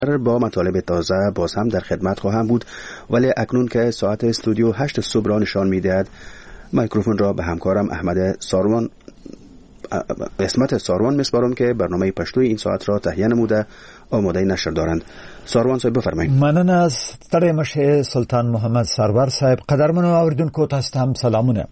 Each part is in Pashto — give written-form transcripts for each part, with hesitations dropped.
با مطالب تازه باز هم در خدمت خواهم بود، ولی اکنون که ساعت استودیو 8 صبح را نشان می‌دهد میکروفون را به همکارم اسمت ساروان میسپارم که برنامه پشتوی این ساعت را تهیه نموده آماده نشر دارند. ساروان صاحب بفرمایید. مننه از ستړی مشه سلطان محمد سرور صاحب. قدرمنو اوریدونکو تاسو ته هم سلامونه.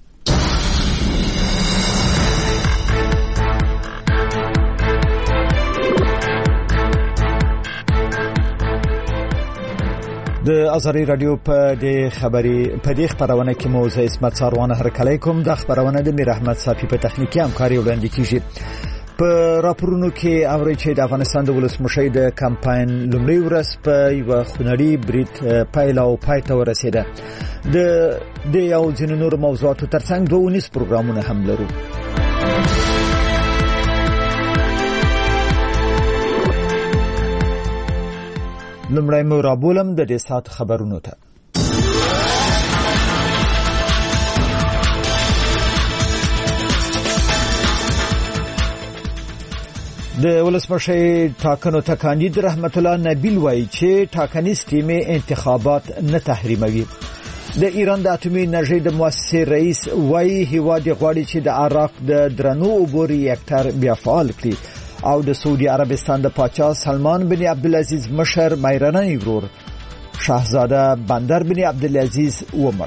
د ازری رادیو په دې خبرونه کې موضوع اسمت ساروان هرکلی کوم. د خبرونه د میر احمد صافی په تخنیکی همکاري وړاندې کیږي. په راپورونو کې اوري چې د افغانستان د ولسمشر د کمپاین لومړی ورځ په یو خونړي برید پای ته ورسیده. د یو ځینو نور موضوعاتو ترڅنګ 2 پروګرامونه هم لرو. لمړی مو رابولم د دې سات خبرونو ته. د ولسمشر ټاکنو ته کاندید رحمت الله نبیل وایي چې ټاکنیز ټیم انتخابات نه تحریموي. د ایران د اټومي انرژي د مؤسسې رئیس وایي هیواد غواړي چې د عراق د درنو اوبو ریاکټر بیا فعال کړي او د سعودي عربستان د پاچا سلمان بن عبدالعزیز مشر مایرنی ورور شاهزاده بندر بن عبدالعزیز عمر.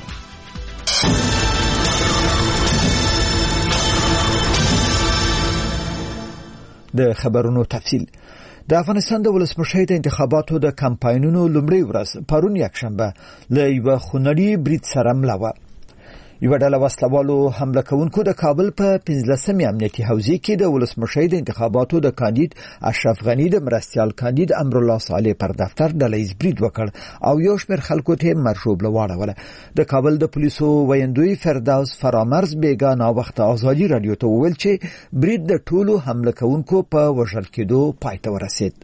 د خبرونو تفصیل. د افغانستان د ولسمشر د انتخاباتو د کمپاینونو لومړی ورځ پرون یکشنبه له یو خونړي برید سره مل وه. یو ډله وسلوالو حمله کوونکو د کابل په 15 امنیتي حوزې کې د ولسمشر د انتخاباتو د کاندید اشرف غنی د مرستيال کاندید امرالله صالح پر دفتر ډلهیز برید وکړ او یو شمېر خلکو ته مرشوب لواړوله. د کابل د پولیسو ویندوی فردوس فرامرز بیگا نا وخت ازادي رادیو ته وویل چې برید د ټولو حمله کوونکو په وژل کېدو پای ته ورسید.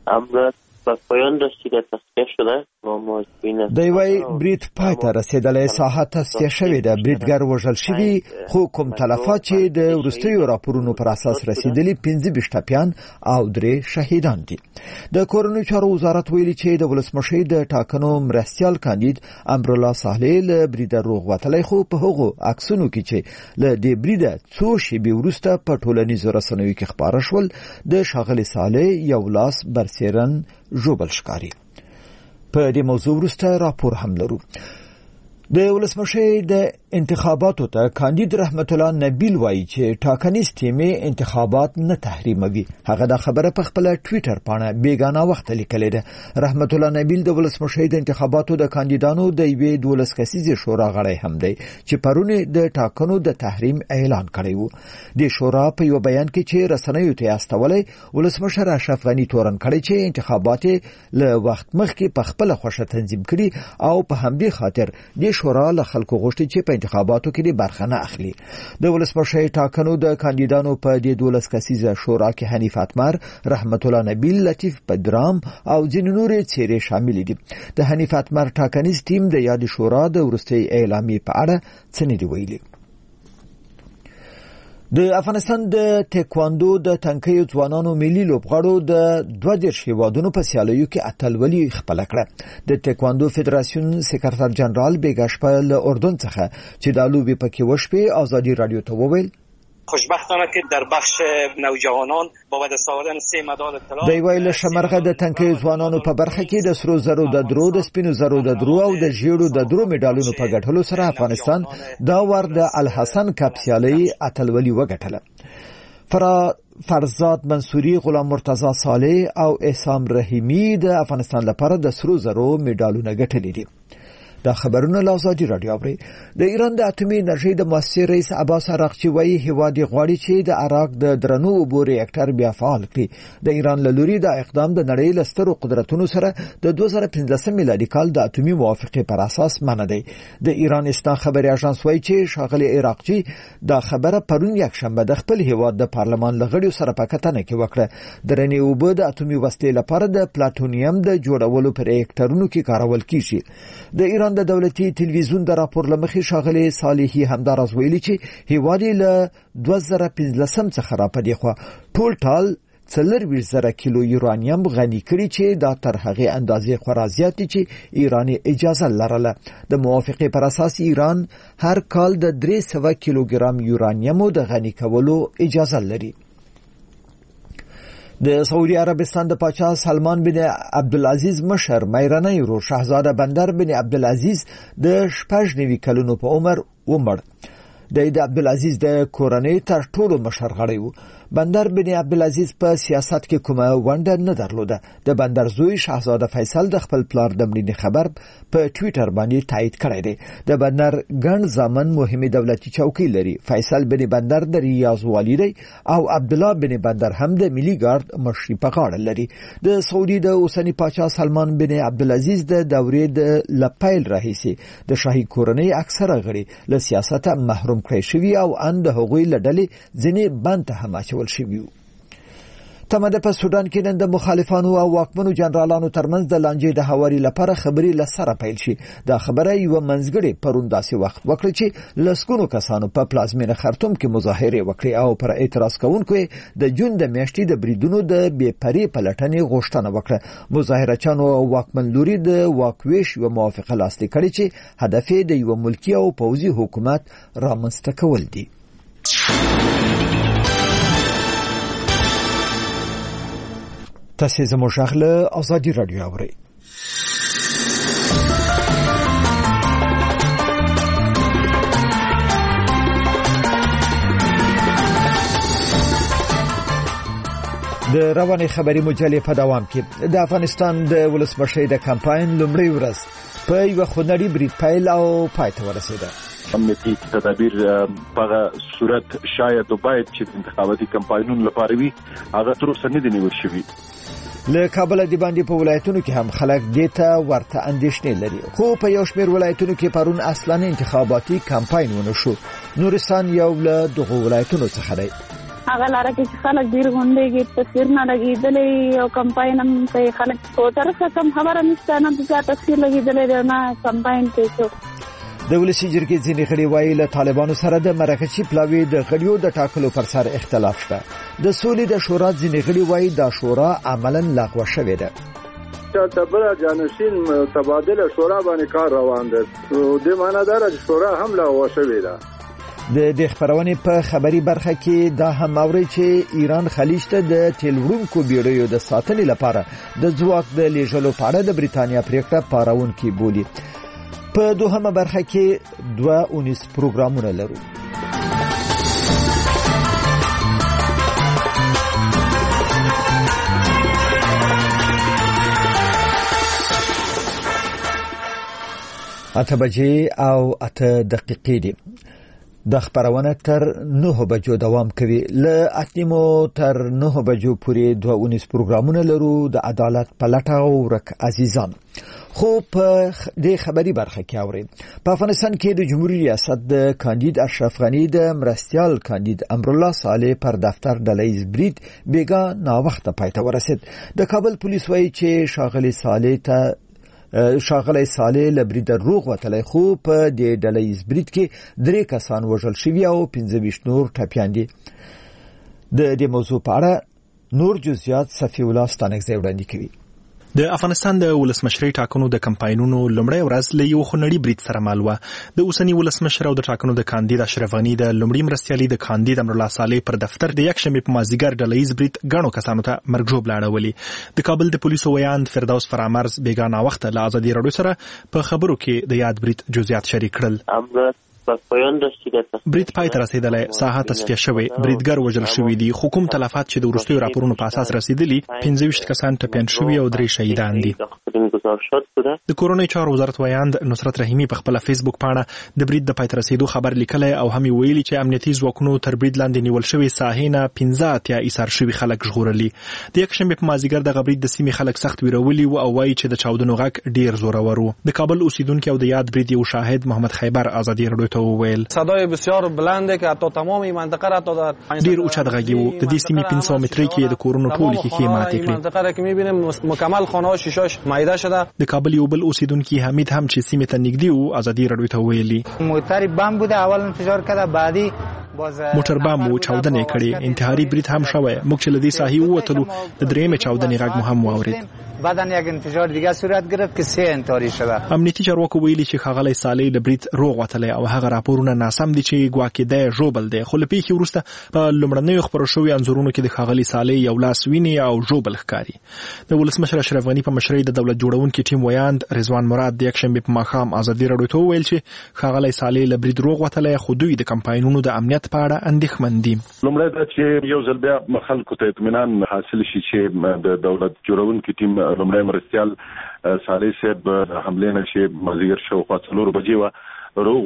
به پایان رسیده، تصفیه شده و ما دوی برید پای ته رسیدلی، ساحه تصفیه شوې ده. بریدګر وژل شوی، خو کوم تلفات چې د وروستیو راپورونو پر اساس رسیدلی 15 ټپیان او 3 شهیدان دي. د کورنیو چارو وزارت ویلي چې د ولسمشر د ټاکنو مرستيال کاندید امرالله صالح له برید روغ وتلی، خو په هغو عکسونو کې چې له دې برید څو شېبې وروسته په ټولنیزو رسنیو کې خپاره شول د ښاغلي صالح یو لاس برسیرن جوبل ښکاري. په دې موضوع وروسته راپور هم لرو. د ولسمشر د انتخاباتو ته کاندید رحمت الله نبیل وایي چې ټاکنیز ټیم انتخابات نه تحریموي. هغه دا خبره په خپل ټوئیټر باندې بیگانه وخت لیکلې ده. رحمت الله نبیل د ولسمشر د انتخاباتو د کاندیدانو د یوې 12 کسیزې شورا غړی هم دی چې پرونه د ټاکنو د تحریم اعلان کړی و. د شورا په یو بیان کې چې رسنیو ته استولې، ولسمشر اشرف غنی تورن کړی چې انتخابات له وخت مخکې په خپل خوښه تنظیم کړي او په همدې خاطر د شورا له خلکو غوښتي چې په انتخاباتو کې برخه نه اخلي. د ولسمشر ټاکنو د کاندیدانو په دې 12 کسیزه شورا کې حنیف اتمر، رحمت الله نبیل، لطیف پدرام او ځینې نور څیرې شامل دي. د حنیف اتمر ټاکنیز ټیم د یاد شورا د ورستي اعلامیې په اړه څه نه دی ویلي. د افغانستان د تکواندو د تنکیو ځوانانو ملي لوبغاړو د 22 هیوادونو په سیالیو کې اتلولي خپل کړه. د تکواندو فدراسیون سکرټر جنرال بیګاشپه له اردن څخه چې د لوبي پکې وشپې ازادي رادیو ته وویل خوشبختانه که در بخش نوجوانان با دست آوردن 3 مدال طلا دی ویل شمرغه د تنکیو ځوانانو په برخه کې د سرو زرو د درو، د سپینو زرو د درو او د ژیړو د درو مډالونو په ګټلو سره افغانستان دا ور د الحسن کپ سیالي اتلولي وګټله. فرزاد منصوري، غلام مرتضی صالح او احسان رحیمی د افغانستان لپاره د سرو زرو مډالونه ګټلي دي. دا خبرونه له ازادي رادیو اوري. د ایران د اټومي انرژي د مؤسسې رئیس عباس عراقچي وایي هیواد غواړي چې د عراق د درنو اوبو ریاکټر بیا فعال کړي. د ایران له لوري د اقدام د نړۍ له سترو قدرتونو سره د 2015 میلادي کال د اټومي موافقې پر اساس منع دی. د ایران اسنا خبري اژانس وایي چې ښاغلي عراقچي دا خبره پرون یکشنبه د خپل هیواد د پارلمان لغړیو سره په کتنه کې وکړه. درنې اوبو د اټومي وسلې لپاره د پلاټونیم د جوړولو پر ریاکټرونو کې کارول کیږي. د ایران د دولتي ټلویزیون د راپور لمخې ښاغلي صالحي همدارز ویلي چې هیواد له 2015 څخه را پدې خو ټول ټال 40,000 کیلو یورانیم غني کړي چې دا تر هغه اندازې خورا زیات دي چې ایران اجازه لرله. د موافقې پر اساس ایران هر کال د 300 کیلوګرام یورانیم د غني کولو اجازه لري. د سعودي عربستان د پاچا سلمان بن عبدالعزیز مشر مېرنۍ ورور شاهزاده بندر بن عبدالعزیز د 96 کلونو په عمر ومړ. د عبدالعزیز د کورنۍ تر ټولو مشر غړی و. بندر بن عبدالعزیز په سیاست کې کومه ونډه نه درلوده. د بندر زوی شاهزاده فیصل د خپل پلار د مړینې خبر په ټوئیټر باندې تایید کړی دی. د بندر ګڼ زامن مهمه دولتي چوکۍ لري. فیصل بن بندر د ریاض والی دی او عبدالله بن بندر هم د ملي ګارد مشري په غاړه لري. د سعودي د اوسنی پاچا سلمان بن عبدالعزیز د دورې د لپایل راهیسي د شاهي کورنۍ اکثره غړي له سیاست محروم کړی شوی او ان د هغوی لړلې ځینې بند ته هم اچول شوی. تمه په سودان کې نن د مخالفانو او واکمنو جنرالانو ترمنځ د لانجې د هواري لپاره خبري لسره پیل شي. دا خبره یو منځګړی پرون داسې وخت وکړي چې لسګونو کسانو په پلازمینه خرطوم کې مظاهره وکړي او پر اعتراض کوونکو د جون د میاشتې د بریدونو د بېپرې پلټنې غوښتنه وکړه. مظاهرچانو او واکمن لوري د واکويش یو موافقه لاسلیک کړي چې هدف یې د یو ملکی او پوځي حکومت رامنځته کول دي. تاسو زموږ غږ ازادي رادیو اورئ. د رواني خبري مجلې په دوام کې د افغانستان د ولسمشر د کمپاین لومړی ورځ په یو خونړي برید پیل او پای ته ورسېده. امنیتي تدابیر په صورت شاید او باید چې انتخاباتي کمپاینونو لپاره وي هغه تر اوسه نه دي نیول شوي. له کابل د باندې په ولایتونو کې هم خلک دیته ورته اندېښنې لري. خو په یو شمېر ولایتونو کې پرون اصلاً انتخاباتي کمپاین ونه شو. نورستان یو له دغه ولایتونو څخه دی. هغه لاره کې خلک ډیر غونډېږي، تصویر نه لګېدلې او کمپاین هم کوي. خلک په طرفه کم خبره نشته، نه د تصویر لګېدلې نه کمپاین کوي. د ولسی جرګې ځینې غړي وایي له طالبانو سره د مرکزي پلاوي د غړیو د ټاکلو پر سر اختلاف شته. د سولې د شورا ځینې غړي وایي دا شورا عملاً لغوه شوې ده. تبره جانشین تبادله شورا باندې کار روان دی. د معنا دار شورا هم لغوه شوې ده. د خبرونې په خبري برخه کې دا هم اوري چې ایران خلیج ته د تیل وړونکو بیړیو د ساتنې لپاره د ځواک د لیږلو په اړه د بریتانیا پریکړه پاروونکې بولي. په دوهمه برخه کې 2 پروګرامونه لرو. اته بجې او 8 دقیقې دي. د خبرونه تر 9 بجو دوام کوي. له 8 تر 9 بجو پورې 2 پروګرامونه لرو د عدالت په لټه او ورک عزیزان. خو په دې خبري برخه کې اوري. په افغانستان کې د جمهوریت ریاست د کاندید اشرف غنی د مرستیال کاندید امرالله صالح پر دفتر ډلهیز برید بیګا نا وخت پای ته ورسید. د کابل پولیس وایي چې شاغلی صالح لبرید روغ وتلی، خو په دې ډلهیز برید کې 3 کسان وژل شوي او 25 نور ټپیان دي. د دې موضوع په اړه نور جزئیات صفی الله ستانکزی وړاندې کوي. د افغانستان د ولسمشرۍ ټاکنو د کمپاینونو لومړی ورځ له یو خونړي برید سره مل وه. د اوسني ولسمشر او د ټاکنو د کاندید اشرف غنی د لومړي مرستیالي د کاندید امرالله صالح پر دفتر د یکشنبې په مازدیګر ډلهیز برید ګڼو کسانو ته مرګ ژوبله اړولې. د کابل د پولیسو ویاند فردوس فرامرز بیګا ناوخته له ازادي راډیو سره په خبرو کې د یاد برید جزئیات شریک کړل. برید پای ته رسیدلی، ساحه تصفیه شوې، بریدګر وژل شوي دي. خو کوم تلفات چې د وروستیو راپورونو په اساس رسیدلي 25 کسان ټپیان شوي او 3 شهیدان دي. د کورنۍ چارو وزارت ویاند نصرت رحیمي په خپل فیسبوک پاڼه د برید د پای ته رسیدو خبر لیکلی او هم ویلي چې امنیتي ځواکونو تر برید لاندې نیول شوي ساحې نه 15 ایثار شوي خلک ژغورلي. د یکشنبې په مازدیګر دغه برید د سیمې خلک سخت ویرولي او وایي چې د چاودنو غږ ډیر زورور و. د کابل اوسیدونکو او د یاد برید یو شاهد محمد خیبر ازادي راډیو ته وویل صدای بسیار بلنده که حتی تمام این منطقه را تا در ډیر اوچت غږی و. د دې سیمې 500 متري کې د کورونو ټولې ښیښې ماتې کړې. منطقه را که می‌بینیم مکمل خانه‌ها شیشه‌اش مایده شده. د کابل یو بل اوسیدونکي حمید هم چې سیمې ته نږدې و ازادي راډیو ته ویلي موتر بم بوده، اول انفجار کرده، بعدی موټر بام مو چاودنې کړې، انتحاري برید هم شوی. موږ چې له دې ساحې ووتلو د درېیمې چاودنې غږ مو هم واورېد. بعدن یک انفجار دیگه صورت گرفت که 3 انتحاری شده. امنیتي چارواکو ویلي چې ښاغلی صالح له برید روغ وتلی او هغه راپورونه ناسم دي چې ګواکې دی ژوبل دی. خو له پیښې وروسته په لومړنیو خپرو شویو انځورونو کې د ښاغلي صالح یو لاس ویني او ژوبل ښکاري. د ولسمشر اشرف غني په مشرۍ د دولت جوړونکي ټیم ویاند رضوان مراد د یکشنبې په ماښام ازادي راډیو ته وویل چې ښاغلی صالح له برید روغ وتلی، خو دوی د کمپاینونو د امنیت په اړه اندېښمن دي. لومړی دا چې یو ځل بیا خلکو ته اطمینان حاصل شي چې د دولت جوړونکي ټیم لومړی مرستیال صالح صاحب حمله نشي مازیګر شاوخوا 4 بجې و روغ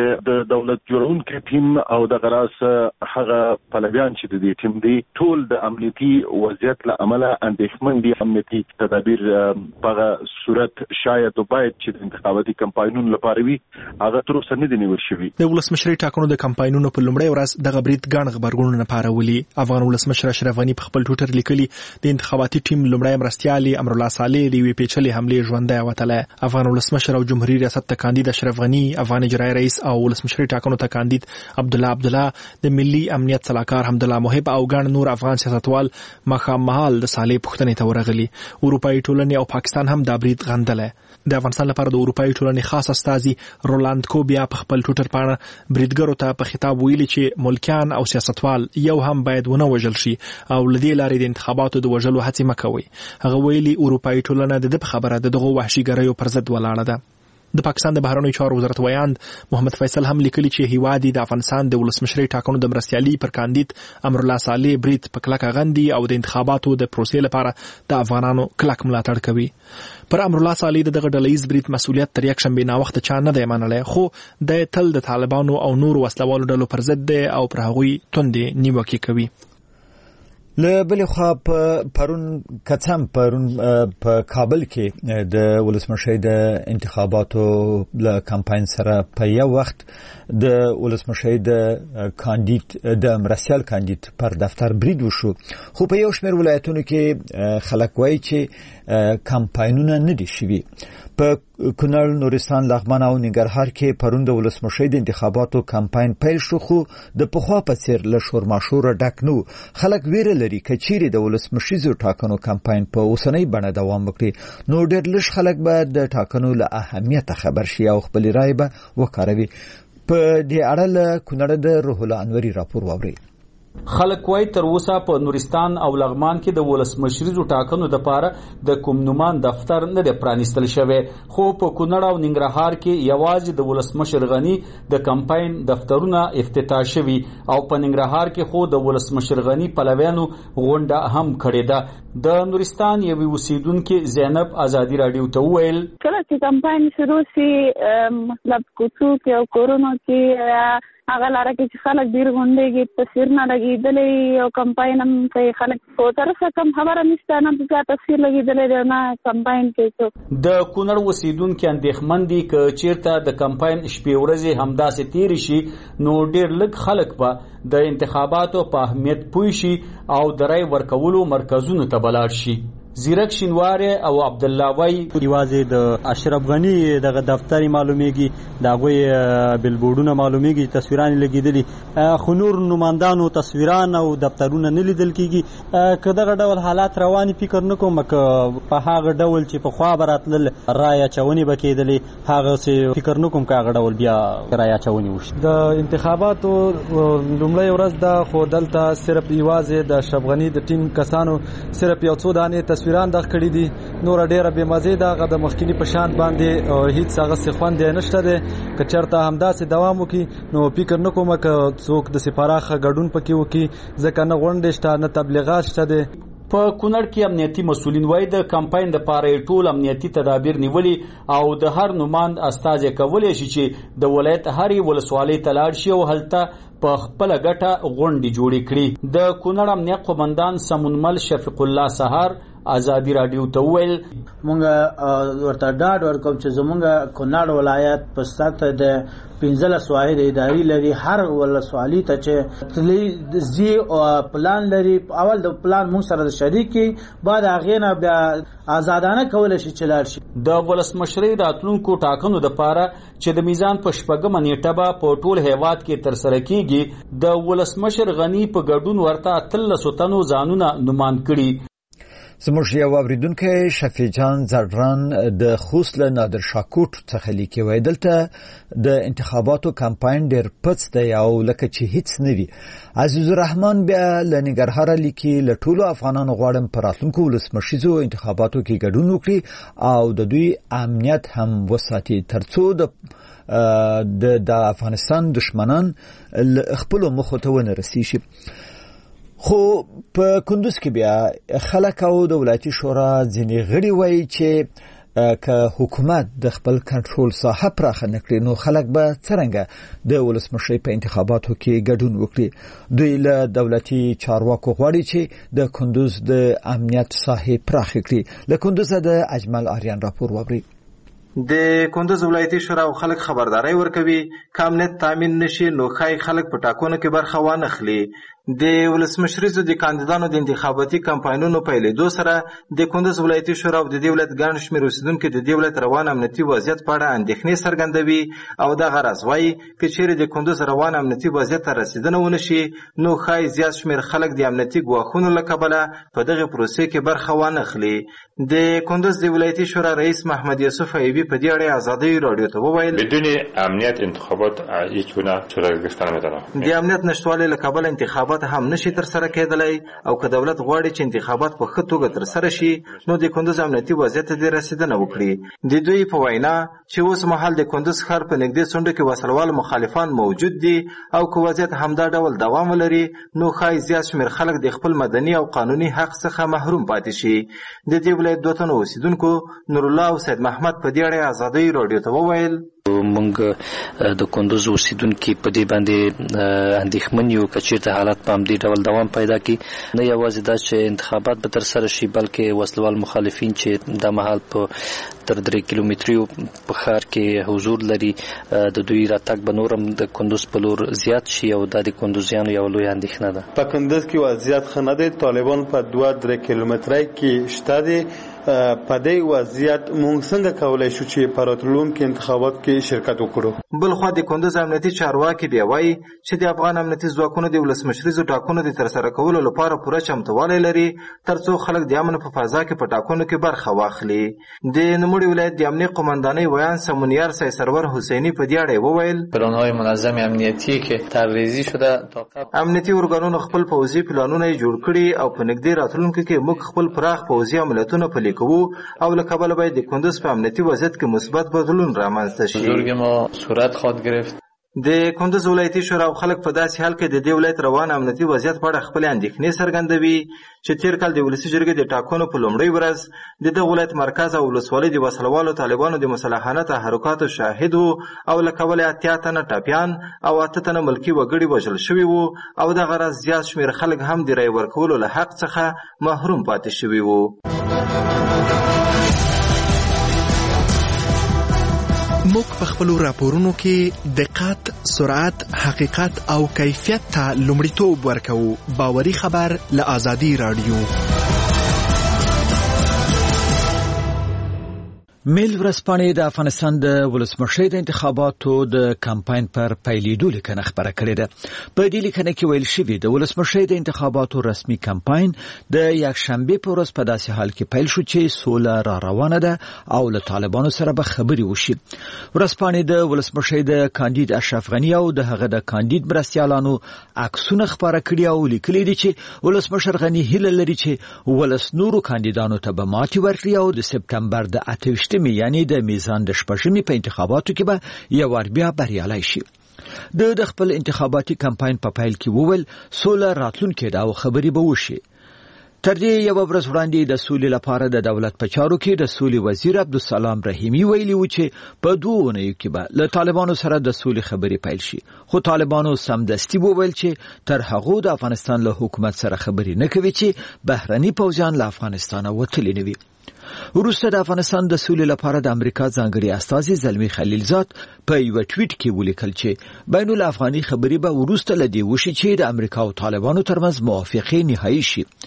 د دولت جوړونکي ټیم او د غراس هغه پلویان چې د دې ټیم دی ټول د امنیتي وضعیت له امله اندېښمن دي. امنیتي تدابیر په صورت شاید باید چې د انتخاباتي کمپاینونو لپاره وي هغه تر اوسه نه دي نیول شوي. د ولسمشرۍ ټاکنو د کمپاینونو په لومړۍ ورځ دغه برید ګڼ غبرګونونه پارولي. افغان ولسمشر اشرف غني په خپل ټویټر لیکلي د انتخاباتي ټیم لومړی مرستیال امرالله صالح د یوې پیچلې حملې ژوندی وتلی. افغان ولسمشر او جمهوریت ریاست ته کاندید اشرف غني، افغان اجرایي رئیس او ولسمشرۍ ټاکنو ته کاندید عبدالله د ملي امنیت صلاحکار حمدالله محب او ګڼ نور افغان سیاستوال ماښام مهال د صالح پوښتنې ته ورغلي. اروپایي ټولنې او پاکستان هم دا برید غندلی. د افغانستان لپاره د اروپایي ټولنې خاص استازي رولاند کوبیا په خپل ټویټر باندې بریدګرو ته په خطاب ویلي چې ملکیان او سیاستوال یو هم باید ونه وژل شي او له دې لارې د انتخاباتو د وژلو هڅې مه کوئ. هغه ویلي اروپایي ټولنه د دې په خبره د دغو وحشیګریو پر ضد ولاړه ده. د پاکستان د بهرنیو چارو وزارت ویاند محمد فیصل هم لیکلي چې هیواد د افغانستان د ولسمشرۍ ټاکنو د مرستیالي پر کاندید امرالله صالح برید په کلکه غندي او د انتخاباتو د پروسې لپاره د افغانانو کلک ملاتړ کوي. پر امرالله صالح دغه ډلهییز برید مسؤلیت تر یکشنبې ناوخته چا نه دی منلی، خو د تل د طالبانو او نورو وسلوالو ډلو پر ضد دی او پر هغوی توندې نیوکې کوي. له بلې خوا پرون په کابل کې د ولسمشۍ د انتخاباتو له کمپاین سره په یو وخت د ولسمشۍ د کاندید د مرستیال کاندید پر دفتر برید وشو. خو په یو شمېر ولایتونو کې خلک وایي چې کمپاینونه نه دي شوي. په کونړ، نورستان، لغمان او ننګرهار کې پرون د ولسمشۍ د انتخاباتو کمپاین پیل شو، خو د پخوا په څیر له شورماشوره ډک نه و. خلک ویره لري که چیرې د ولسمشریزو ټاکنو کمپاین په اوسنۍ بڼه دوام وکړي نو ډېر لږ خلک به د ټاکنو له اهمیته خبر شي او خپل رای به وکاروي. په دې اړه له کونړ د روح الله انوري راپور واورئ. خلک وای تر اوسه په نورستان او لغمان کې د ولسمشریزو ټاکنو لپاره د کوم نومان دفتر نه دی پرانیستل شوی، خو په کونړ او ننګرهار کې یوازې د ولسمشر غني د کمپاین دفترونه افتتاح شوي او په ننګرهار کې خو د ولسمشر غني پلویانو غونډه هم کړې ده. د نورستان یوې اوسیدونکې زینب ازادي راډیو ته وویل کله چې کمپاین شروع شي مطلب کوڅو کې او کورونو کې هغه لاره کې چې خلک ډېر غونډېږي، تصویر نه لګېدلی او کمپاین هم کوي. خلک په طرفه کم خبره نشته، نه بیا تصویر لګېدلی دی نه کمپاین کوي څوک. د کونړ اوسیدونکي اندېښمن دي که چېرته د کمپاین شپې ورځې همداسې تېرې شي نو ډېر لږ خلک به د انتخاباتو په اهمیت پوه شي او د رای ورکولو مرکزونو ته بلاړ شي. زیرک شینواری او عبدالله وای یوازې د اشرف غني دغه دفتر معلومیږي، د هغوی بلبورډونه معلومیږي، تصویران لګېدلي، خو نور نمایندانو تصویران او دفترونه نه لیدل کېږي. که دغه ډول حالات رواني فکر نه کوم که په هغه ډول چې پخوا به راتلل رای اچونې به کېدلې هغسې فکر نه کوم که هغه ډول بیا رای اچونې وشي. د انتخاباتو لومړۍ ورځ ده، خو دلته صرف یوازې د اشرف غني د ټیم کسانو صرف یو څو دانې تصویران دغ کړي دي، نور ډیره بې مزې ده. هغه د مخکینی په شان باندې هیڅ هغه خوند نشته دی. که چېرته همداسې دوام وکړي نو فکر نه کوم که څوک داسې پراخه ګډون پکې وکړي، ځکه نه غونډې شته نه تبلیغات شته دی. په کونړ کې امنیتي مسؤلین وایي د کمپاین لپاره ټول امنیتي تدابیر نیولي او د هر نوماند استازی کولی شي چې د ولایت هرې ولسوالۍ ته لاړ شي او هلته په خپله ګټه غونډې جوړې کړي. د کونړ امنیت قومندان سمونمل شفیق الله سهار ازادي راډیو ته وویل مونږ ورته ډاډ ورکوم چې زمونږ کونړ ولایت په سطح د 15 واحد اداري لري، هر ولسوالۍ ته چې تللی زی پلان لري. اول د پلان مونږ سره شریک کی، بعد هغې نه بیا آزادانه کولی شي چې لاړ شي. د ولسمشرۍ راتلونکو ټاکنو لپاره چې د میزان په 8 نیټه به په ټول هیواد کې ترسره کیږي د ولسمشر غنی په ګډون ورته 13 تنو ځانونه نومان کړي. زموږ یو اوریدونکی شفیع جان زړران د خوست له نادر شاکوټ څخه لیکي وای دلته د انتخاباتو کمپاین ډېر پڅ دی او لکه چې هیڅ نه وي. عزیز الرحمن بیا له ننګرهار لیکي له ټولو افغانانو غواړم په راتلونکو ولسمشریزو انتخاباتو کې ګډون وکړي او د دوی امنیت هم وساتي ترڅو د افغانستان دشمنان خپل مخ ته ونه رسیږي. خو په کندوز کې بیا خلک او د ولایتي شورا ځینې غړي وایي چې که حکومت د خپل کنټرول ساحه پراخه نکړي نو خلک به څرنګه د ولسمشرۍ په انتخاباتو کې ګډون وکړي. دوی له دولتي چارواکو غواړي چې د کندوز د امنیت ساحه پراخه کړي. له کندوزه د اجمل آریان راپور ووري. د کندوز ولایتي شورا او خلک خبرداري ورکوي که امنیت تامین نشي نو خای خلک په ټاکنو کې برخه وانخلي. د ولسمشریزو د کاندیدانو د انتخاباتي کمپاینونو پیلېدو سره د کندوز ولایتي شورا او د دې ولایت ګڼ شمېر اوسیدونکو د دې ولایت روان امنیتي وضعیت په اړه اندېښنې څرګندوي او دغه راز وایي که چیرې د کندوز روان امنیتي وضعیت ته رسیدنه ونه شي نو ښایي زیات شمېر خلک د امنیتي ګواښونو له کبله په دغې پروسې کې برخه وانخلي. د کندوز د ولایتي شورا رئیس محمد یوسف ایوبي په دې اړه ازادۍ راډیو ته وویل بدون امنیت انتخابات هیچ گونه صورت گرفتن نمیتونه. د امنیت نشتوالي له کبله انتخابات هم نشي ترسره کېدلی او که دولت غواړي چې انتخابات په ښه توګه ترسره شي نو د کندوز امنیتي وضعیت ته رسیدنه وکړي. د دوی په وینا چې اوس مهال د کندوز ښار په نږدې څنډو کې وسلوال مخالفان موجود دي او که وضعیت همدا ډول دوام ولري نو ښایي زیات شمېر خلک د خپل مدني او قانوني حق څخه محروم پاتې شي. د دې ولایت 2 تنو اوسیدونکو نورالله او سید محمد په دې اړه ازادۍ راډیو ته وویل مونږ د کندوز اوسیدونکو په دې باندې اندېښمن یو چې چیرته حالت په همدې ډول دوام پیدا کړي. نه یوازې دا چې انتخابات به ترسره شي بلکې وسلوال مخالفین چې د مهال په تر 3 کیلومترو په ښار کې حضور لري د دوی راتګ به نورم د کندوز په لور زیات شي او د کندوزیانو یو لوی اندېښنه ده. په کندوز کې وضعیت ښه نه دی. طالبان په 2-3 کیلومترۍ کې شته دي. په دې وضعیت موږ څنګه کولای شو چې په راتلونکو انتخابات کې شرکت وکړو؟ بلخوا د کندوز امنیتي چارواکي بیا وایي چې د افغان امنیتي ځواکونو د ولسمشریزو ټاکنو د ترسره کولو لپاره پوره چمتووالی لري ترڅو خلک د امن په فضا کې په ټاکنو کې برخه واخلي. د نوموړي ولایت د امنیت قماندانۍ ویان سمونیار سرور حسینی په دې اړه وویل پلان‌های منظم امنیتی که طرحریزی شده امنیتي ارګانونو خپل پوځي پلانونه جوړ کړي او په نږدې راتلونکو کې موږ خپل پراخ پوځي عملیاتونه پلي کوو او له کبله باید د کندوز په امنیتي وضعیت کې مثبت بدلون رامنځته شي. بزرگ ما صورت خواهد گرفت. د کندوز ولایتي شورا او خلک په داسې حال کې د دې ولایت روان امنیتي وضعیت په اړه خپل اندېښنې څرګندوي چې تیر کال د ولسي جرګې د ټاکنو په لومړۍ ورځ د دغه ولایت مرکز او ولسوالۍ د وسلوالو طالبانو د مسلحانه تحرکاتو شاهد وو او له کبله 8 تنه ټاپیان او 8 تنه ملکي وګړي وژل شوي وو او دغه راز زیات شمېر خلک هم د رای ورکولو له حق څخه محروم پاتې شوي وو. موږ په خپلو راپورونو کې دقت، سرعت، حقیقت او کیفیت ته لومړیتوب ورکوو. باوري خبر له آزادي راډیو. میل ورځپاڼې د افغانستان د ولسمشرۍ د انتخاباتو د کمپاین پر پیلېدو لیکنه خبره کړې ده. په دې لیکنه کې ویل شوي د ولسمشرۍ د انتخاباتو رسمي کمپاین د یکشنبې په ورځ په داسې حال کې پیل شو چې سوله را روانه ده او له طالبانو سره به خبرې وشي. ورځپاڼې د ولسمشرۍ د کاندید اشرف غنی او د هغه د کاندید مرستیالانو عکسونه خبره کړي او لیکلي دي چې ولسمشر غنی هیله لري چې ولس نورو کاندیدانو ته به ماتې ورکړي او د سپتمبر د 28 یعنی د میزان د شپږمې په انتخاباتو کې به یو وار بیا بریالی شي. د خپل انتخاباتي کمپاین په پیل کې وویل سوله راتلونکې ده او خبرې به وشي. تر دې یو ورځ وړاندې د سولې لپاره د دولت په چارو کې د سولې وزیر عبدالسلام رحیمي ویلي و چې په 2 اونیو کې به له طالبانو سره د سولې خبرې پیل شي. خو طالبانو سمدستي وویل چې تر هغه د افغانستان له حکومت سره خبرې نه کوي چې بهرني پوځیان له افغانستان وتلي نه وي. وروسته د افغانستان د سولې لپاره د امریکا ځانګړي استازي زلمی خلیلزاد په یو ټویټ کې ولیکل چې بین الافغاني خبرې به وروسته لدی وشي چې د امریکا او طالبانو ترمنځ موافقه نهایی شي.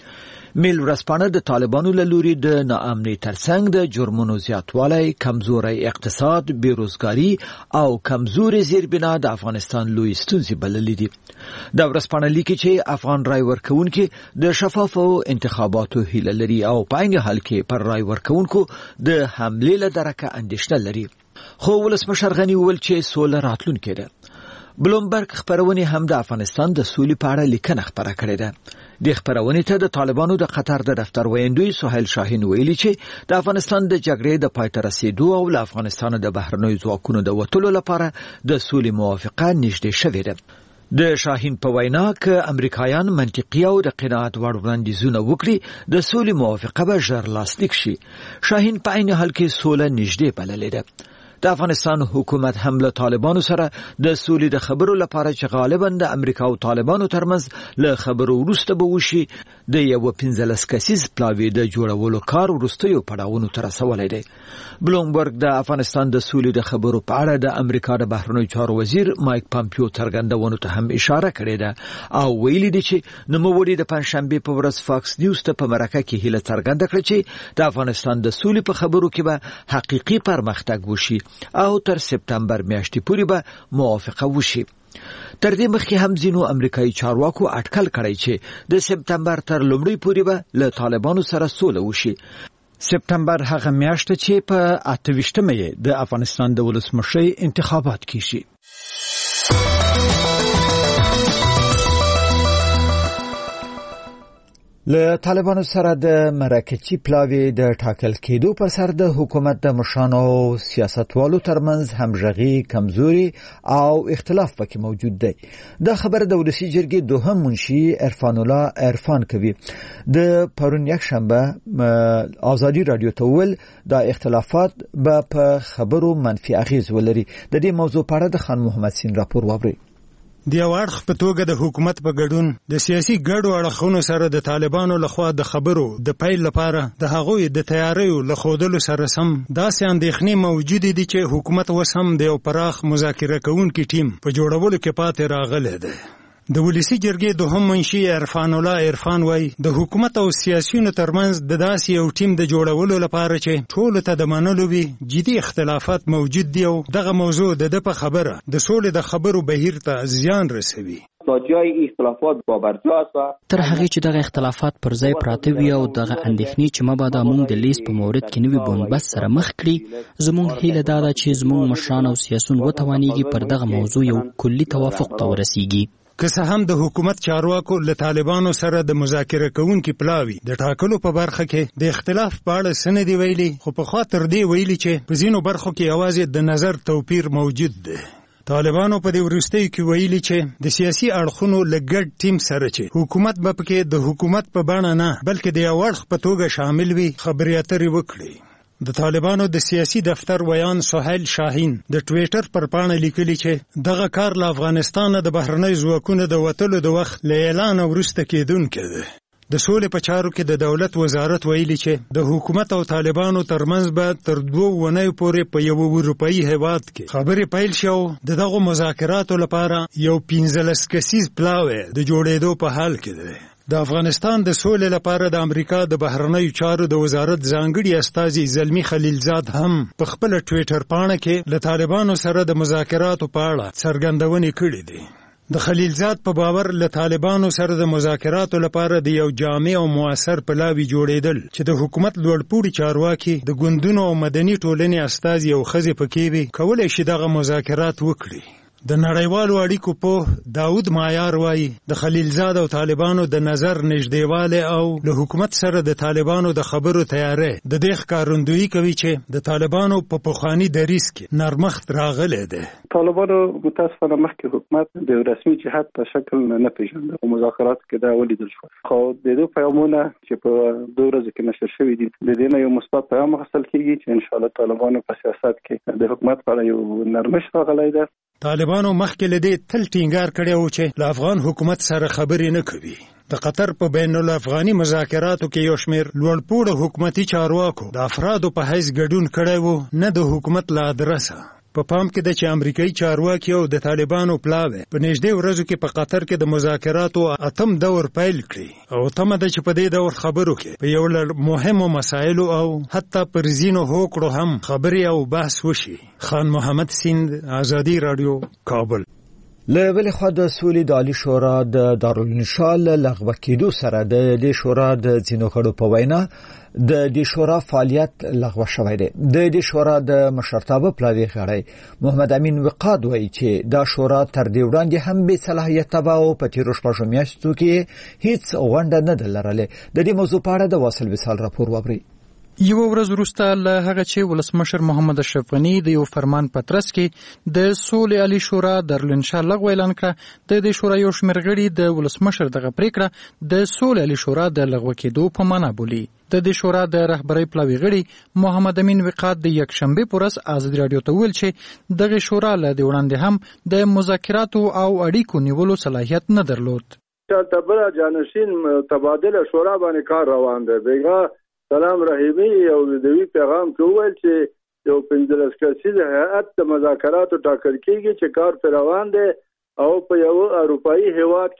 میل ورځپاڼه د طالبانو له لوري د ناامنۍ ترڅنګ د جرمونو زیاتوالی، کمزوری اقتصاد، بیروزګاري او کمزوري زیربنا د افغانستان لوی ستونزې بللې دي. دا ورځپاڼه لیکي چې افغان رای ورکوونکي د شفافو انتخاباتو هیله لري او په عین حال کې پر رای ورکوونکو د حملې له درکه اندېښنه لري. خو ولسمشر غني وویل چې سوله راتلونکې ده. بلومبرګ خبرونه هم د افغانستان د سولې په اړه لیکنه خبره کړې ده. د خبرونه ته د طالبانو د قطر د دفتر ویندوی سهیل شاهین ویلي چې د افغانستان د جګړې د پای ته رسیدو او له افغانستان د بهرنیو ځواکونو د وټولو لپاره د سولې موافقه نږدې شوې ده. د شاهین په وینا کې امریکایان منطقي او د قناعت وړ وړاندیزونه وکړي د سولې موافقه به ژر لاسلیک شي. شاهین په عین حال کې سوله نږدې بللې ده. د افغانستان حکومت هم له طالبانو سره د سولې د خبرو لپاره چې غالبا د امریکا او طالبانو ترمنځ له خبرو وروسته به وشي د یو 15 کسیز پلاوی د جوړولو کار وروستیو پړاوونو ته رسولی دی. بلومبرګ د افغانستان د سولې د خبرو په اړه د امریکا د بهرنیو چارو وزیر مایک پامپیو څرګندونو ته هم اشاره کړې ده او ویلي دی چې نوموړي د پنځشنبه په ورځ فاکس نیوز ته په مرکه کې هیله څرګنده کړه چې د افغانستان د سولې په خبرو کې به حقيقي پرمختګ وشي او تر سپتمبر میاشتې پورې به موافقه وشي. تر دې مخکې هم ځینو امریکایي چارواکو اټکل کړی چې د سپتمبر تر لومړۍ پورې به له طالبانو سره سوله وشي. سپتمبر هغه میاشت چې په 28مه د افغانستان د ولسمشرۍ انتخابات کیږي. له طالبانو سره د مرکزی پلاوی د ټاکل کېدو پر سر د حکومت د مشرانو سیاستوالو ترمنځ همغږي کمزوري او اختلاف پکې موجود دی. دا خبر د ولسی جرګې دوهم منشي عرفان الله عرفان کوي. د پرون یک شنبه آزادی رادیو ته ویل دا اختلافات به په خبرو منفي اغیز ولري. د دې موضوع په اړه د خان محمد سین راپور واوري. د اړخ په توګه د حکومت په ګډون د سیاسي ګډو اړخونو سره د طالبانو لخوا د خبرو د پیل لپاره د هغوی د تیاریو لخودلو سره سم داسې اندېښنې موجودې دي چې حکومت وسم د یو پراخ مذاکره کوونکي ټیم په جوړولو کې پاتې راغلی دی. د ولسی جرګې دوهم منشي عرفان الله عرفان وای د حکومت او سیاسيونو ترمنځ د داسې یو ټیم د جوړولو لپاره چې ټول ته د منلو وي جدي اختلافات موجود دي او دغه موضوع د په خبره د سولې د خبرو بهیر ته زیان رسوي. جای اختلافات باورجاست و تر هغه چې دغه اختلافات پر ځای پراته وي او دغه اندېښنې چې مبادا موږ د لیست په مورد کې نوې بنبست سره مخ کړي، زموږ هیله دا ده چې زموږ مشران او سیاسون وتوانیږي پر دغه موضوع یو کلي توافق ته ورسیږي. که څه هم د حکومت چارواکو له طالبانو سره د مذاکره کوونکي پلاوی د ټاکلو په برخه کې د اختلاف په اړه سند ویلي، خو په خاطر دی ویلي چې په ځینو برخو کې یوازې د نظر توپیر موجود دی. طالبانو په دې وروستیو کې ویلي چې د سیاسي اړخونو له ګډ ټیم سره چې حکومت به پکې د حکومت په بڼه نه بلکې د یو اړخ په توګه شامل وي خبرې اترې وکړي. د طالبانو د سیاسي دفتر ویان سهیل شاهین د ټویټر پر پاڼه لیکلي چې دغه کار له افغانستان د بهرنۍ ځواکونو د وټلو د وخت له اعلان وروسته کېدونکی دی. د سولې په چارو کې د دولت وزارت ویلي چې د حکومت او طالبانو ترمنځ به تر 2 ونیو پورې په یو اروپایي هیواد کې خبرې پیل شي او دغه مذاکراتو لپاره یو 15 کسیز پلاوی د جوړېدو په حال کې دی. د افغانستان د سولې لپاره د امریکا د بهرنیو چارو د وزارت ځانګړي استازي زلمی خلیلزاد هم په خپل ټویټر پاڼه کې له طالبانو سره د مذاکراتو په اړه څرګندونې کړې دي. د خلیلزاد په باور له طالبانو سره د مذاکراتو لپاره د یو جامع او موثر پلاوی جوړېدل چې د حکومت لوړپوړي چارواکي د ګوندونو او مدني ټولنې استازي او ښځې پکې وي کولای شي دغه مذاکرات وکړي. د نړیوالو اړیکو په داود مایار وایي د خلیلزاد او طالبانو د نظر نږدېوالی او له حکومت سره د طالبانو د خبرو تیاری د دې ښکارندویي کوي چې د طالبانو په پخواني دریځ کې نرمښت راغلی دی. طالبانو متاسفانه مخکې حکومت د رسمي جهت په شکل نه پیژنده او مذاکرات کې دا ولیدل شو. خو د دې پیغامونه چې په 2 ورځې کې نشر شوي دي د دې نه یو مثبت پیغام اخیستل کېږي چې انشاءالله طالبانو په سیاست کې د حکومت په اړه یو نرمښت راغلی دی. طالبانو مخکې له دې تل ټینګار کړی و چې له افغان حکومت سره خبرې نه کوي. د قطر په بین الافغاني مذاکراتو کې یو شمېر لوړپوړو حکومتي چارواکو د افرادو په حیث ګډون کړی و، نه د حکومت له ادرسه. په پام کې د چې امریکایي چارواکي او د طالبانو پلاوی په نږدې ورځو کې په قطر کې د مذاکراتو اتم دور پیل کړي او تمه ده چې په دې دور خبرو کې په یو لړ مهمو مسایلو او حتی پر ځینو هوکړو هم خبرې او بحث وشي. خان محمد سیند، آزادي رادیو، کابل. له بلې خوا د سولې د عالي شورا د دارالانشا له لغوه کېدو سره د دې شورا د ځینو غړو په وینا د دې شورا فعالیت لغوه شوی دی. د دې شورا د مشرتابه پلاوي غړی محمد امین وقاد وایي چې دا شورا تر دې وړاندې هم بې صلاحیته وه او په تېرو شپږو میاشتو کې هیڅ غونډه نه ده لرلې. د دې موضوع په اړه د واصل وصال راپور واورئ. یو ورځ وروسته له هغه چې ولسمشر محمد اشرف غنی د یو فرمان په ترڅ کې د سولې عالي شورا دارالانشا لغوه اعلان کړه، د دې شورا یو شمېر غړي د ولسمشر دغه پریکړه د سولې عالي شورا د لغوه کېدو په معنا بولي. د دې شورا د رهبرۍ پلاوي غړي محمد امین وقاد د یکشنبه پر ورځ آزادي رادیو ته ویل چې دغه شورا له دې وړاندې هم د مذاکراتو او اړیکو نیولو صلاحیت نه درلود. تبر جانشین تبادله شورا باندې کار روان دی. بیګا سلام رحیمی او دوی پیغام کې وویل چې یو 15 کسیزه هیئت د مذاکراتو ټاکل کېږي چې کار پر روان دی او په یو اروپאי هیواد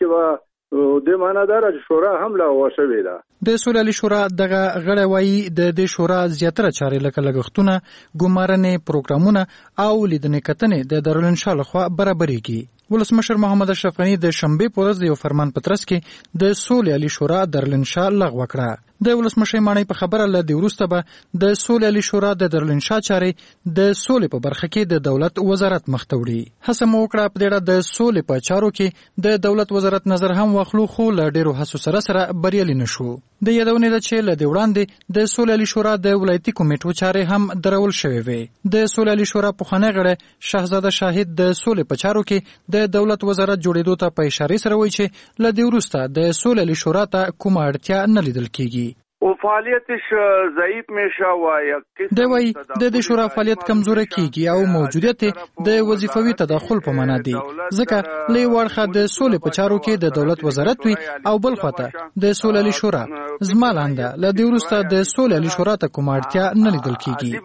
کې د معنادار شورا هم لغوه شوې ده. د سولې عالي شورا دغه غړی وایي د دې شورا زیاتره چارې لکه لګښتونه، ګمارنې، پروګرامونه او لیدنې کتنې د دارالانشا لخوا برابرېږي. ولسمشر محمد اشرف غنی د شنبه په ورځ د یو فرمان په ترڅ کې د سولې عالي شورا دارالانشا لغوه کړه. د ولسمشر مانی په خبره له دې وروسته به د سولې عالي شورا د دارالانشا چارې د سولې په برخه کې د دولت وزارت مخ ته وړي. هڅه مو وکړه په دې اړه د سولې په چارو کې د دولت وزارت نظر هم واخلو، خو له ډېرو هڅو سره بریالي نشو. د یادونه ده چې له دې وړاندې د سولې عالي شورا د ولایتي کمیټو چارې هم درول شوې وې. د سولې عالي شورا پخوانی غړی شهزاده شاهد د سولې په چارو کې د دولت وزارت جوړېدو ته په اشاره سره وایي چې له دې وروسته د سولې عالي شورا ته کومه اړتیا نه لیدل کېږي. او فعالیتش ضعیف میشه و یک د وای د شورا فعالیت کمزوره کیږي او موجودیت د وظیفوي تداخل په معنا دی، ځکه لې ورخه د سولې په چارو کې د دولت وزارت وي او بل خواته د سولې عالي شورا زمالانده له دې وروسته د سولې عالي شورا ته کومه اړتیا نه لیدل کیږي.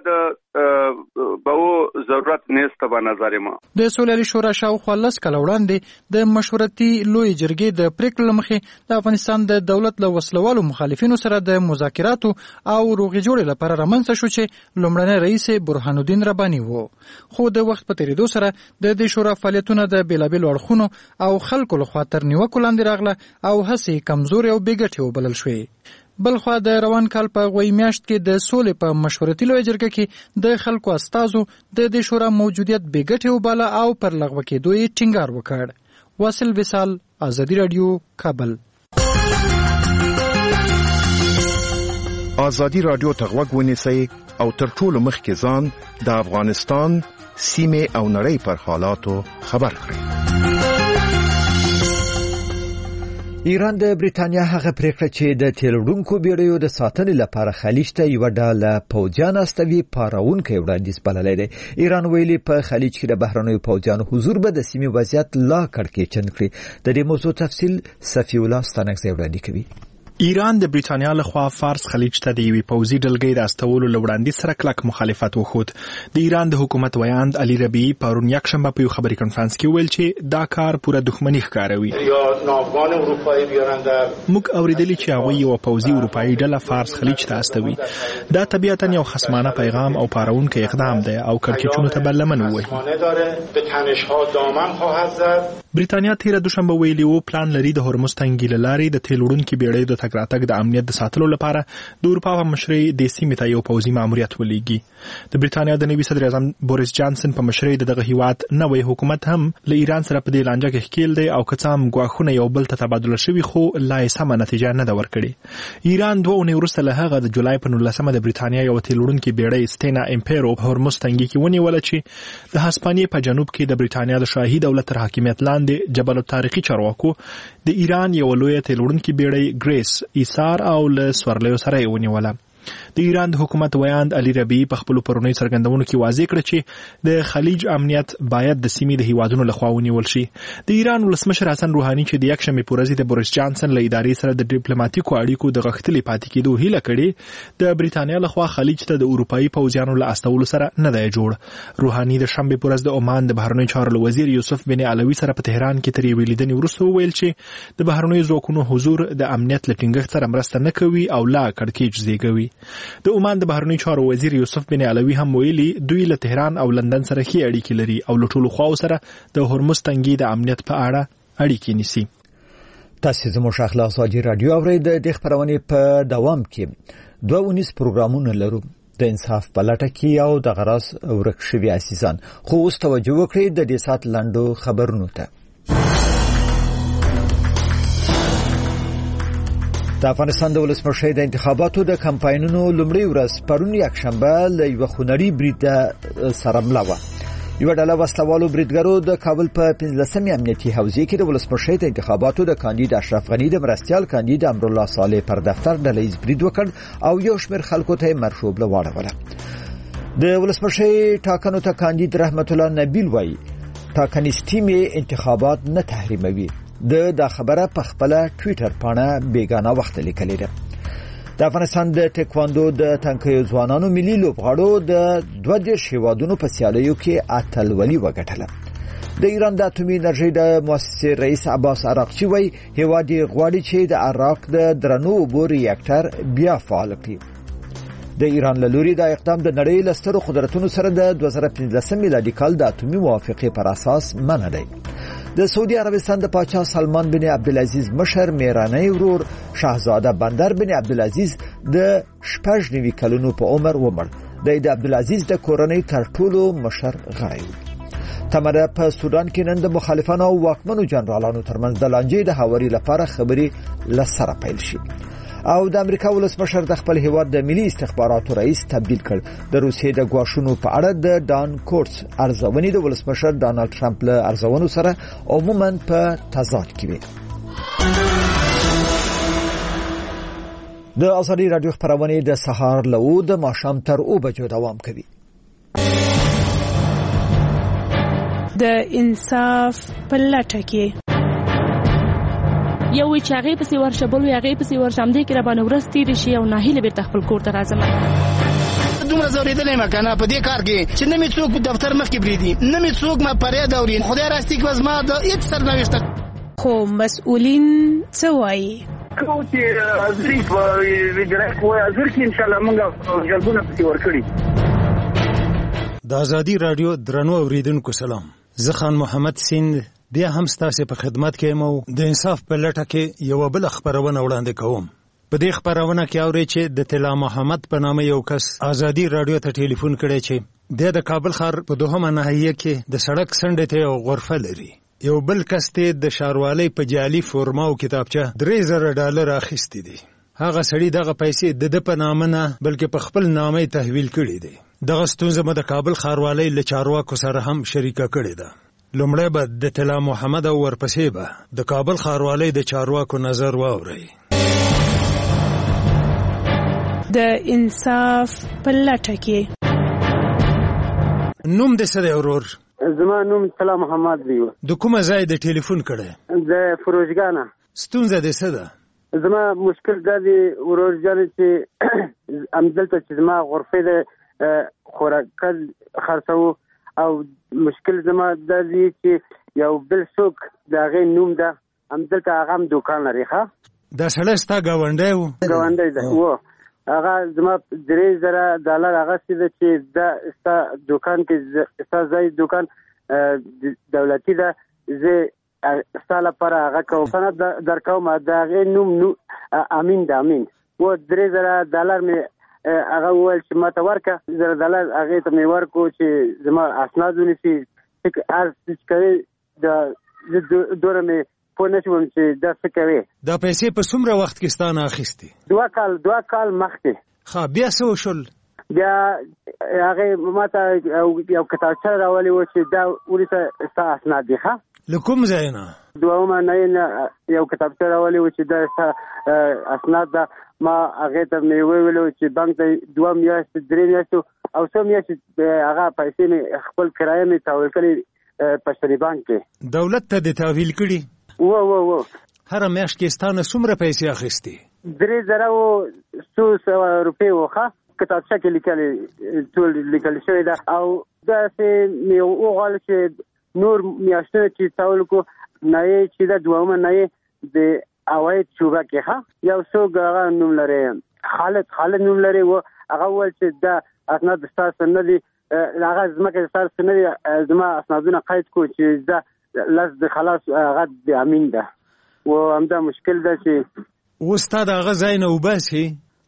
به ضرورت نیست به نظر ما. د سولې عالي شورا شاوخوا 10 کاله وړاندې د مشورتي لوی جرګې د پریکړې مخې د افغانستان د دولت له وسلوالو مخالفینو سره د مذاکراتو او روغې جوړې لپاره رامنځته شو چې لومړنی رئیس برهان الدین رباني وو. خو د وخت په تیریدو سره د دې شورا فعالیتونه د بیلابیلو اړخونو او خلکو لخوا تر نیوکو لاندې راغله او هڅې کمزورې او بې ګټې وبلل شوې. بلخوا د روان کال په غوی میاشت کې د سولې په مشورتي لوی جرګه کې د خلکو استازو د دې شورا موجودیت بې ګټې وباله او پر لغوه کېدو یې ټینګار وکړ. واصل وصال، آزادي رادیو، کابل. آزادي رادیو ته غوږ ونیسئ او تر ټولو مخکې ځان د افغانستان سیمې او نړۍ پر حالاتو خبر کړئ. ایران د بریتانیا هغه پریکړه چې د تیلوړونکو بیړیو د ساتنې لپاره خلیج ته یو ډله پوځیان استوي پاراونکی وړاندیز بللی دی. ایران ویلي په خلیج کې د بهرنیو پوځیانو حضور به د سیمې وضعیت لا کړکېچن کړي. د دې موضوع تفصیل صفی الله ستانکزی وړاندې کوي. ایران د بریتانیا لخوا فارس خلیج ته د یوې پوځي ډلګۍ د استولو له وړاندیز سره کلک مخالفت وښود. د ایران د حکومت ویاند علي ربیعي پرون یکشنبه په یو خبري کنفرانس کې ویل چې دا کار پوره دښمني ښکاروي. موږ اوریدلی چې هغوی یو پوځي اروپایي ډله فارس خلیج ته استوي. دا طبیعتا یو خصمانه پیغام او پاراونکی اقدام دی او کړکېچونو ته به لمن ووهي. بریتانیا تیره دوشنبه ویلي وو پلان لري د هرمز تنګي له لارې د تیل وړونکي بیړیو د تګ راتګ د امنیت د ساتلو لپاره د اروپا په مشرۍ د سیمې ته یو پوځي ماموریت ولېږي. د بریتانیا د نوي صدر اعظم بوریس جانسن په مشرۍ دغه هیواد نوی حکومت هم له ایران سره په دې لانجه کې ښکیل دی او که څه هم ګواښونه یو بل ته تبادله شوي خو لا یې سمه نتیجه نه ده ورکړې. ایران 2 اونۍ وروسته له هغه د جولای په 19 د بریتانیا یو تیل وړونکي بیړۍ سټینا امپیرو په هرمز تنګي کې ونیوله چې د هسپانیې په جنوب کې د بریتانیا د شاهي دولت تر حاکمیت لاندې جبل التاریخي چارواکو د ایران یو لوی تیل وړونکي بیړۍ ګریس ایثار او له سورلیو سره ونیوله. د ایران د حکومت ویاند علي ربیعي په خپل پرونی څرګندونو کې واضح کړ چې د خلیج امنیت باید د سیمې د هیوادونو لخوا ونیول شي. د ایران ولسمشر حسن روحاني چې د یکشنبه په ورځ د بوریس جانسن له ادارې سره د ډیپلوماټیکو اړیکو د غښتلې پاتې کېدو هیله کړې، د بریتانیا لخوا خلیج ته د اروپאי پوځیانو له استولو سره نه دی جوړ. روحاني د شنبه په ورځ د عمان د بهرنیو چارو وزیر یوسف بن علوي سره په تهران کې تر یوې لیدنې وروسته وویل چې د بهرنیو ځواکونو حضور د امنیت له ټینګښت سره مرسته نه کوي او لا کړکېچ زیږوي. د عمان د بهرنیو چارو وزیر یوسف بن علوي هم ویلي دوی له تهران او لندن سره ښې اړیکې لري او له ټولو خواو سره د هرمز تنګي د امنیت په اړه اړیکې نیسي. تاسو زموږ اخلاق ساجي رادیو اورید د خبرونه په دوام کې 2 پروګرامونه لرو د انصاف په لټه کې او د غراس ورک شوی عزیزان، خو اوس توجه وکړئ د دې سات لاندو خبرونو ته. د افغانستان د ولسمشر د انتخاباتو د کمپاینونو لومړی ورځ پرون یکشنبه له یو خونړي برید سره مل و. یو ډله وسلوالو بریدګرو د کابل په 15 امنیتي حوزې کې د ولسمشر د انتخاباتو د کاندید اشرف غنی د مرستيال کاندید امرالله صالح پر دفتر ډلهیز برید وکړ او یو شمېر خلکو ته مرشوب لواړوله. د ولسمشر ټاکنو ته کاندید رحمت الله نبیل وایي ټاکنیز ټیم انتخابات نه تحریموي. د خبره په خپل ټوئیټر باندې بیگانه وخت لیکلی ده. د افغانستان د ټیکواندو د تنکیو ځوانانو ملي لوبغاړو د 20 هیوادونو په سیالیو کې اتلولي وګټله. د ایران د اټومي انرژي د مؤسسې رئیس عباس عراقچي وایي هیواد غواړي چې د عراق د درنو اوبو ریاکټر بیا فعال کړي. د ایران له لوري د اقدام د نړۍ له سترو قدرتونو سره د 2015 میلادي کال د اټومي موافقې پر اساس منع دی. د سعودي عربستان د پاچا سلمان بن عبدالعزیز مشر میرانی ورور شاهزاده بندر بن عبدالعزیز د 90 کلونو په عمر ومړ. د عبدالعزیز د کورنۍ تر ټولو مشر غړی و. تمره په سودان کې نن د مخالفانو او واکمنو جنرالانو ترمنځ د لانجې د هواري لپاره خبري لسره پیل شي. او د امریکا ولسمشر د خپل هیواد د ملي استخباراتو رئیس تبدیل کړ. د روسیې د غواښونو په اړه د ډان کورټس ارزونې د ولسمشر ډانلډ ټرمپ له ارزونو سره عموما په تضاد کې وي. د ازادي رادیو خبرونه د سهار له د ماښام تر 2 بجو دوام کوي. د انصاف په لټه کې یو چې هغه په سیور شبل یو هغه په سیور شمدې کې را باندې ورستې رشي او ناهیله بیرته خپل کور ته راځم. دومره زوریدلې مکنه په دې کار کې چې نه می څوک دفتر مخ کې بریدي، نه می څوک ما پرې دوري. خدای راستي کې وزما د هیڅ سرنوشت خو مسؤلین څه وایي؟ کوتي ازریف ویډرک وای ازر کې ان شاء الله موږ جلبونه پتی ورکړي. د ازادي رادیو درنو اوریدونکو سلام، زه خان محمد سین بیا هم ستاسو په خدمت کې مو د انصاف په لټه کې یو بل خبرونه وړاندې کوم. په دې خبرونه کې اوري چې د طلا محمد په نامه یو کس ازادي رادیو ته ټلیفون کړی چې د کابل ښار په دوهمه ناحیه کې د سړک څنډې ته یو غرفه لري. یو بل کس ته د شاروالۍ په جعلي فورما او کتابچه $3000 اخیستي دي. هغه سړی دغه پیسې د په نامه نه بلکې په خپل نامه تحویل کړي دي. دغه ستونزه د کابل ښاروالۍ له چارواکو سره هم شریکه کړې ده. لومړی به د طلا محمد او ورپسې به د کابل ښاروالۍ د چارواکو نظر واورئ. د انصاف په لټه کې نوم دې څه دی ورور؟ زما نوم طلا محمد دی. د کومه ځای د ټلیفون کړی؟ د فروزګانه. ستونزه دې څه ده؟ زما مشکل دا دی ورورجانې چې همدلته چې زما غرفې د خوراک خرڅو او مشکل زما دا دی چې یو بل څوک د هغې نوم ده همدلته هغه هم دوکان لري. ښه دا سړی ستا ګاونډی و؟ ګاونډی ده و. هغه زما $3000 اخیستي ده چې دا ستا دوکان کې ستا ځای دوکان دولتي ده، زه ستا لپاره هغه کوم سند درکوم. د هغې نوم امین ده. امین و $3000 مې هغه وویل چې ما ته ورکړه. $1000 هغې ته مې ورکړو چې زما اسناد ونیسي. هر څه چې کوي دوره مې پوه نه شوم چې دا څه کوي. دا پیسې په څومره وخت کې ستا نه اخیستې؟ 2 کال مخکې. ښه بیا څه وشول؟ بیا هغې ما ته یو کتابچه راولې وه چې دا ونیسه ستا اسناد دي. ښه لکوم ځای نه دوامه نه یو کتابچه راولي و چې د اسناد ده ما هغه ته مې ویلو چې بانک ته 2 میاشتې 3 میاشتې او 3 میاشتې هغه پیسې مې خپل کرایه مې تحویل کړې په شری بانک کې. دولت ته د تحویل کړي؟ و هر میاشت کې ستانه څومره پیسې اخیستي؟ 3,200 روپۍ وخه کتابچه کې لیکل ټول لیکل شوی ده او دا چې مې وغواړل چې نور میاشتونه چې تحویل کو نه چې دا دوامه نه د اواید شوبه کې ها یو څوک هغه نوم لري خالد نوم لري و هغه ول چې دا اسناد ستاسو نه دي هغه زمکه ستاسو نه دي زما اسنادونه قید کو چې دا لز د خلاص هغه د امین ده و همدا مشکل ده چې استاد هغه ځای نه وباسي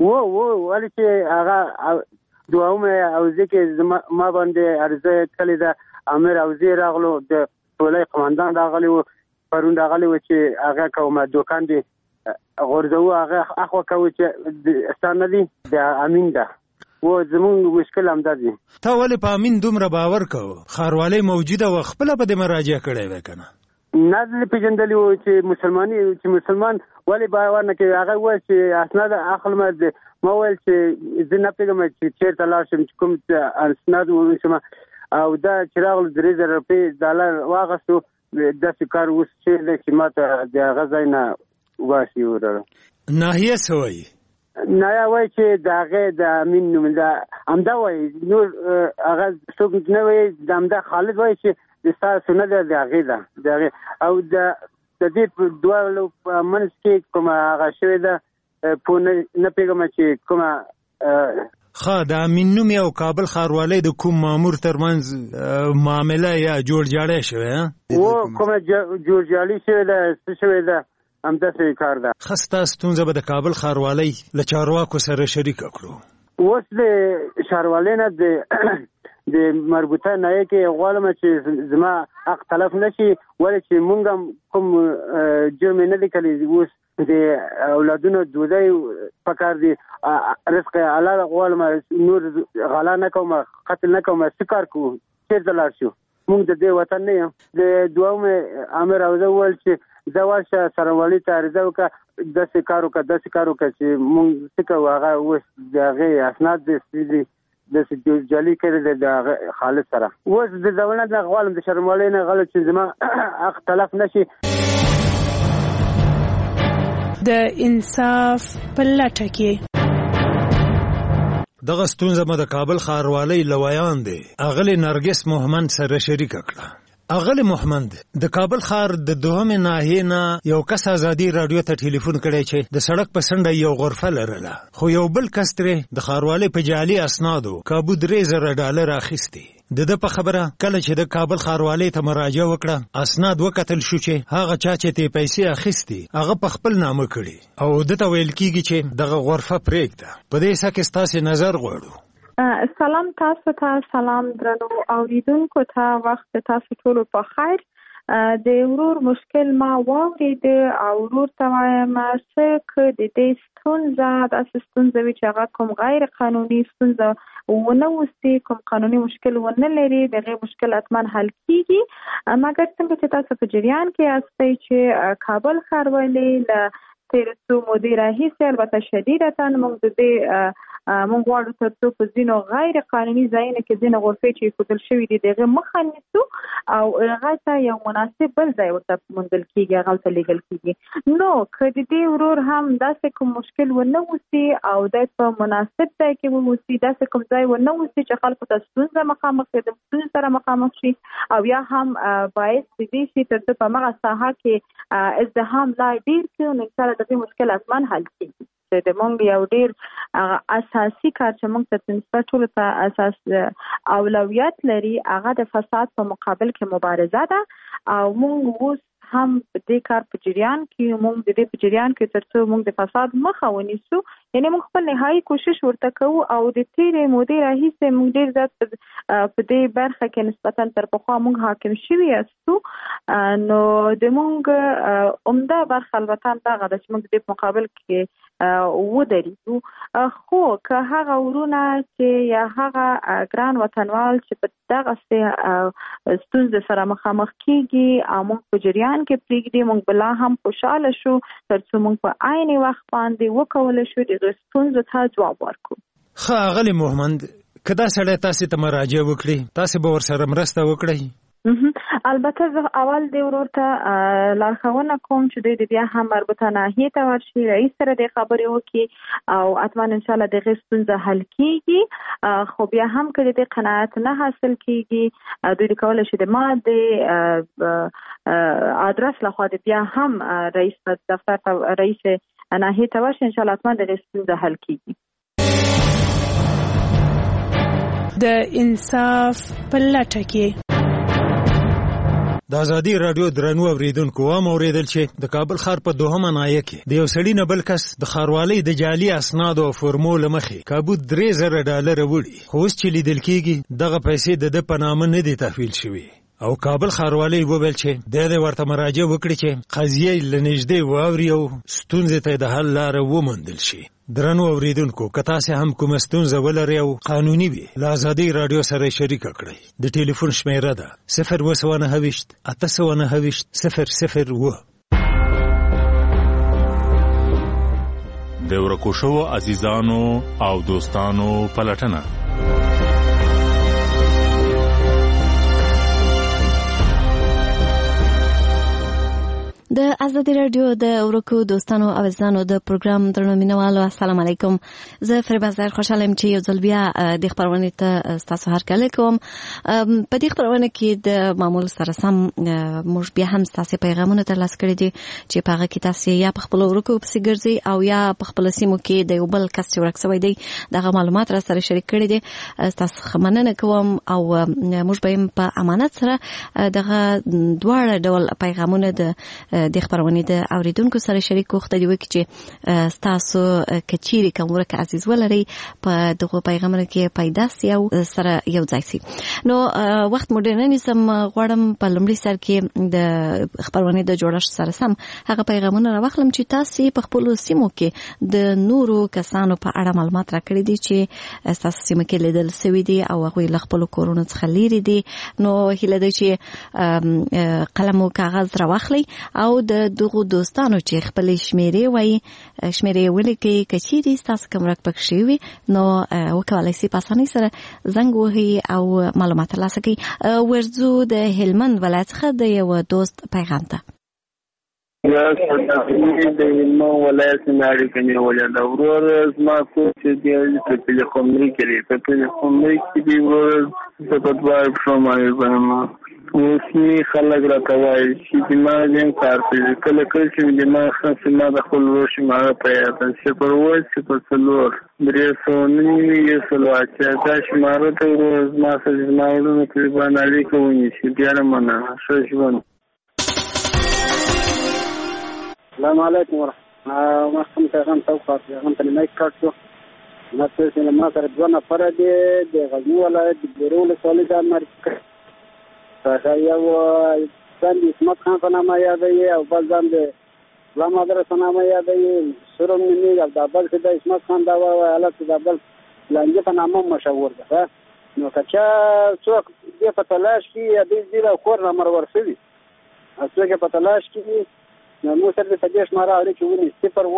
ولی چې هغه دوامه او ځکه ما باندې عرضه کړې ده امیر اوزی راغلو د ټولای قومندان راغلی و پرون راغلی و چې هغه کومه دوکان دی غورځو هغه اخو کوي چې ستانه دي د امین ده و زمونږ مشکل هم ده دي. تا ولې په امین دومره باور کوو؟ ښاروالۍ موجوده و خپله به دې مراجعه کړی وی که نه؟ نه دې پېژندلي و چې مسلمان ولې باور نه کوي. هغه وویل چې اسناد اخلم ما وویل چې زه نه پوهېږم چې چېرته لاړ شم چې کوم اسناد ونیسم او دا چې راغلو 3,000 روپۍ ډالر واخیستو داسې کار اوس چې ما ته د هغه ځای نه وباسي وروره. ناحیه څه وایي؟ ناحیه وایي چې د هغې د امین نوم ده همدا وایي نور هغه څوک نه وایي د همدا خالد وایي چې د ستاسو نه ده د هغې ده د هغې او د دې په دواړو په منځ کې کومه هغه شوې ده پوه نه پوهېږم چې کومه د امین نومي او کابل ښاروالۍ د کوم مامور ترمنځ معامله یا جوړجاړی شوې کومه جوړجاړي شوې ده څه شوې ده همداسې کار ده. ښه ستا ستونزه به د کابل ښاروالۍ له چارواکو سره شریکه کړو. اوس د ښاروالۍ نه د مربوطه نایه کې غواړم چې زما حق تلف نشي ولې چې مونږ هم کوم جرم نه دی کړی. اوس د اولادونو ډوډۍ پکار دي رزق حلال غواړم نور غلا نه کوم قتل نه کوم څه کار کوو چېرته لاړ شو مونږ د دې وطن نه یم. د دوامه امیر اوزه وویل چې دا ورشه څارنوالۍ ته عریضه وکړه داسې کار وکړه چې مونږ څه کوو هغه اوس د هغې اسناد دي داسې جعلي کړی د خالد سره. اوس د دولت نه غواړم د څارنوالۍ نه غواړم چې زما حق تلف نشي. د انصاف په لټه کې دغه ستونزه مې د کابل ښاروالۍ له ویان دی اغلې نرګس محمد سره شریکه کړه. اغلی محمد د کابل ښار د دوهمې ناحیې نه یو کس ازادي راډیو ته ټلیفون کړی چې د سړک په څنډه یو غرفه لرله خو یو بل کس ترې د ښاروالۍ په جعلي اسنادو کابو 3,000 ډالر اخیستي. د ده په خبره کله چې د کابل ښاروالۍ ته مراجعه وکړه اسناد وکتل شو چې هغه چا چې ته پیسې اخیستي هغه په خپل نامه کړي او ده ته ویل کیږي چې دغه غرفه پرېږده. په دې څه کې ستاسې نظر غواړو. سلام تاسو ته، سلام درنو اوریدونکو ته، وخت تاسو ټولو په خیر. د ورور مشکل ما واورید او ورور ته وایم چې د دې ستونزه د ستونزه چې هغه کوم غیر قانوني ستونزه ونه وستي کوم قانوني مشکل ونه لري دغه مشکل اتمن حل کیږي. مګر څنګه چې تاسو په جریان کې استئ چې کابل ښاروالۍ له تیرڅو مدیره هیڅ البته شدیدتا موږ د مونږ غواړو ترڅو په ځینو غیر قانوني ځایونو کې ځینې غرفې چې ایښودل شوي دي د هغې مخه نیسو او هغه ته یو مناسب بل ځای ورته موندل کېږي هغه ورته لیږل کېږي. نو که د دې ورور هم داسې کوم مشکل ونه اوسي او دی په مناسب ځای کې واوسي داسې کوم ځای ونه اوسي چې خلکو ته ستونزه مخامخ شي د ستونزې سره مخامخ شي او یا هم باعث دې شي ترڅو په همغه ساحه کې ازدحام لا ډېر کړي نو انشاءالله د دې مشکل اتمن حل کېږي. د مونږ یو ډیر اساسي کار چې مونږ ته نسبت ټولو ته اساس اولویت لري هغه د فساد په مقابل کې مبارزه ده او مونږ اوس هم د دې کار په جریان کې مونږ د دې په جریان کې ترڅو مونږ د فساد مخه ونیسو یعنی موږ خپل نهایي کوشش ورته کوو او د تیرې مودې راهیسې موږ ډېر زیات په دې برخه کې نسبتا تر پخوا موږ حاکم شوي یاستو. نو د موږ عمده برخه البته دغه ده چې موږ د دې په مقابل کې ودرېږو. خو که هغه ورونه چې یا هغه ګران وطنوال چې په دغسې ستونزې سره مخامخ کېږي او موږ په جریان کې پرېږدي، موږ بلا هم خوشحاله شو تر څو موږ په عین وخت باندې وکولی شو دغو ستونزو ته ځواب ورکړو. ښه اغلې محمد، که دا سړی تاسې ته مراجعه وکړي، تاسې به ورسره مرسته وکړئ؟ البته زه اول د ورور ته لارښوونه کوم چې دوی د بیا هم مربوطه ناحیې ته ورشي، رئیس سره د خبرې وکړي او حتما انشاءالله دغه ستونزه حل کیږي. خو بیا هم که د دې قناعت نه حاصل کیږي، دوی کولی شي د ما د ادرس لخوا د بیا هم رئیس دفتر ته رئیس ناحیې ته ورشي، انشاءالله حتما دغه ستونزه حل کیږي. د انصاف په لټه کې د ازادي راډیو درنو اوریدونکو وام اوریدل چې د کابل ښار په دوهمه ناحیه کې د یو سړي نه بل کس د ښاروالۍ د جعلي اسنادو او فورمو له مخې کابو $3,000 وړي، خو اوس چې لیدل کېږي دغه پیسې د ده په نامه نه دي تحویل شوي. او کابل ښاروالۍ وویل چې د ورته مراجعه وکړي چې قضیه له نږدې واوري او ستونزې ته د حل لاره وموندل شي. درنو اوریدونکو، که تاسې هم کومه ستونزه ولرئ او قانوني وي، له ازادۍ راډیو سره شریکه کړئ. د ټلیفون شمیره ده 029 829 001. د ورکو شوو عزیزانو او دوستانو پلټنه. د ازادي راډیو د ورکو دوستانو او عزیزانو د پروګرام درنو مینوالو، السلام علیکم. زه فریبازر خوشاله یم چې یو ځل بیا د خبرونه ته تاسو هرکلی کوم. په دې خبرونه کې د معمول سره سم موږ بیا هم تاسو پیغامونه ترلاسه کړي دي چې په هغه کې تاسو یا په خپل ورکو پسې ګرځي او یا په خپل سیمو کې د یو بل کس چې ورک شوی دی دغه معلومات را سره شریک کړي دي. تاسو مننه کوم او موږ به په امانت سره دغه دواړه ډول پیغامونه د خبرونه د اوریدونکو سره شریک کوخته دی وکړي چې تاسو کچيري کوم ورکه عزیز ولري په دغه پیغامونه کې پیدا سي او سره یو ځای سي. نو وخت مدرنی سم غواړم په لمړي سر کې د خبرونه د جوړښت سره سم هغه پیغامونه راوخلم چې تاسو په خپل سیمو کې د نورو کسانو په اړه معلومات راکړي دي چې تاسو سیمه کې لیدل سوي دي او هغه له خپل کورونو څخه لري دي. نو هیله ده چې قلم او کاغذ راوخلي او د دغه دوستانو چې خپل شمیرې ولیکي کچيري تاسو کوم رک پکښي وي نو وکولای شي په اسانۍ سره زنګ وهي او معلومات ترلاسه کړي. ورځو د هلمند ولایت څخه د یو دوست پیغام ته یا د هلمند ولایت نه اړیکه نیولې ده. ورور زما کور چې دی په تلیفوني کې دی ورور په دوار شومای باندې اوسنی خلک راکوي چې دماغ یې کار کوي. کله چې دماغ خاصه ما د خپل ورشي ما په یاد چې پر وای چې په څلور درې سونی یې سلواچا دا شماره ته روز ما سره زماولو تقریبا اړیکه ونی چې بیا منه شوشون. السلام علیکم ورحمة پیغام توقعات پیغام ته نه کاټو ما ته ما سره دوه نفر دي د غزنی ولایت د بیرول سولې د امریکا دا یو څنګه اسمت خان په نامه یادوي او بل ځان د اسلام مدرسې په نامه یادوي. سرم منی د بل کې د اسمت خان دا حالت د بل لانجه په نامه مشهور ده. نو کچا څوک دې په تلاش کې دې د کور نمبر ورسوي څوک په تلاش کې نو مو سره د تدیش ماره اړ کې ونی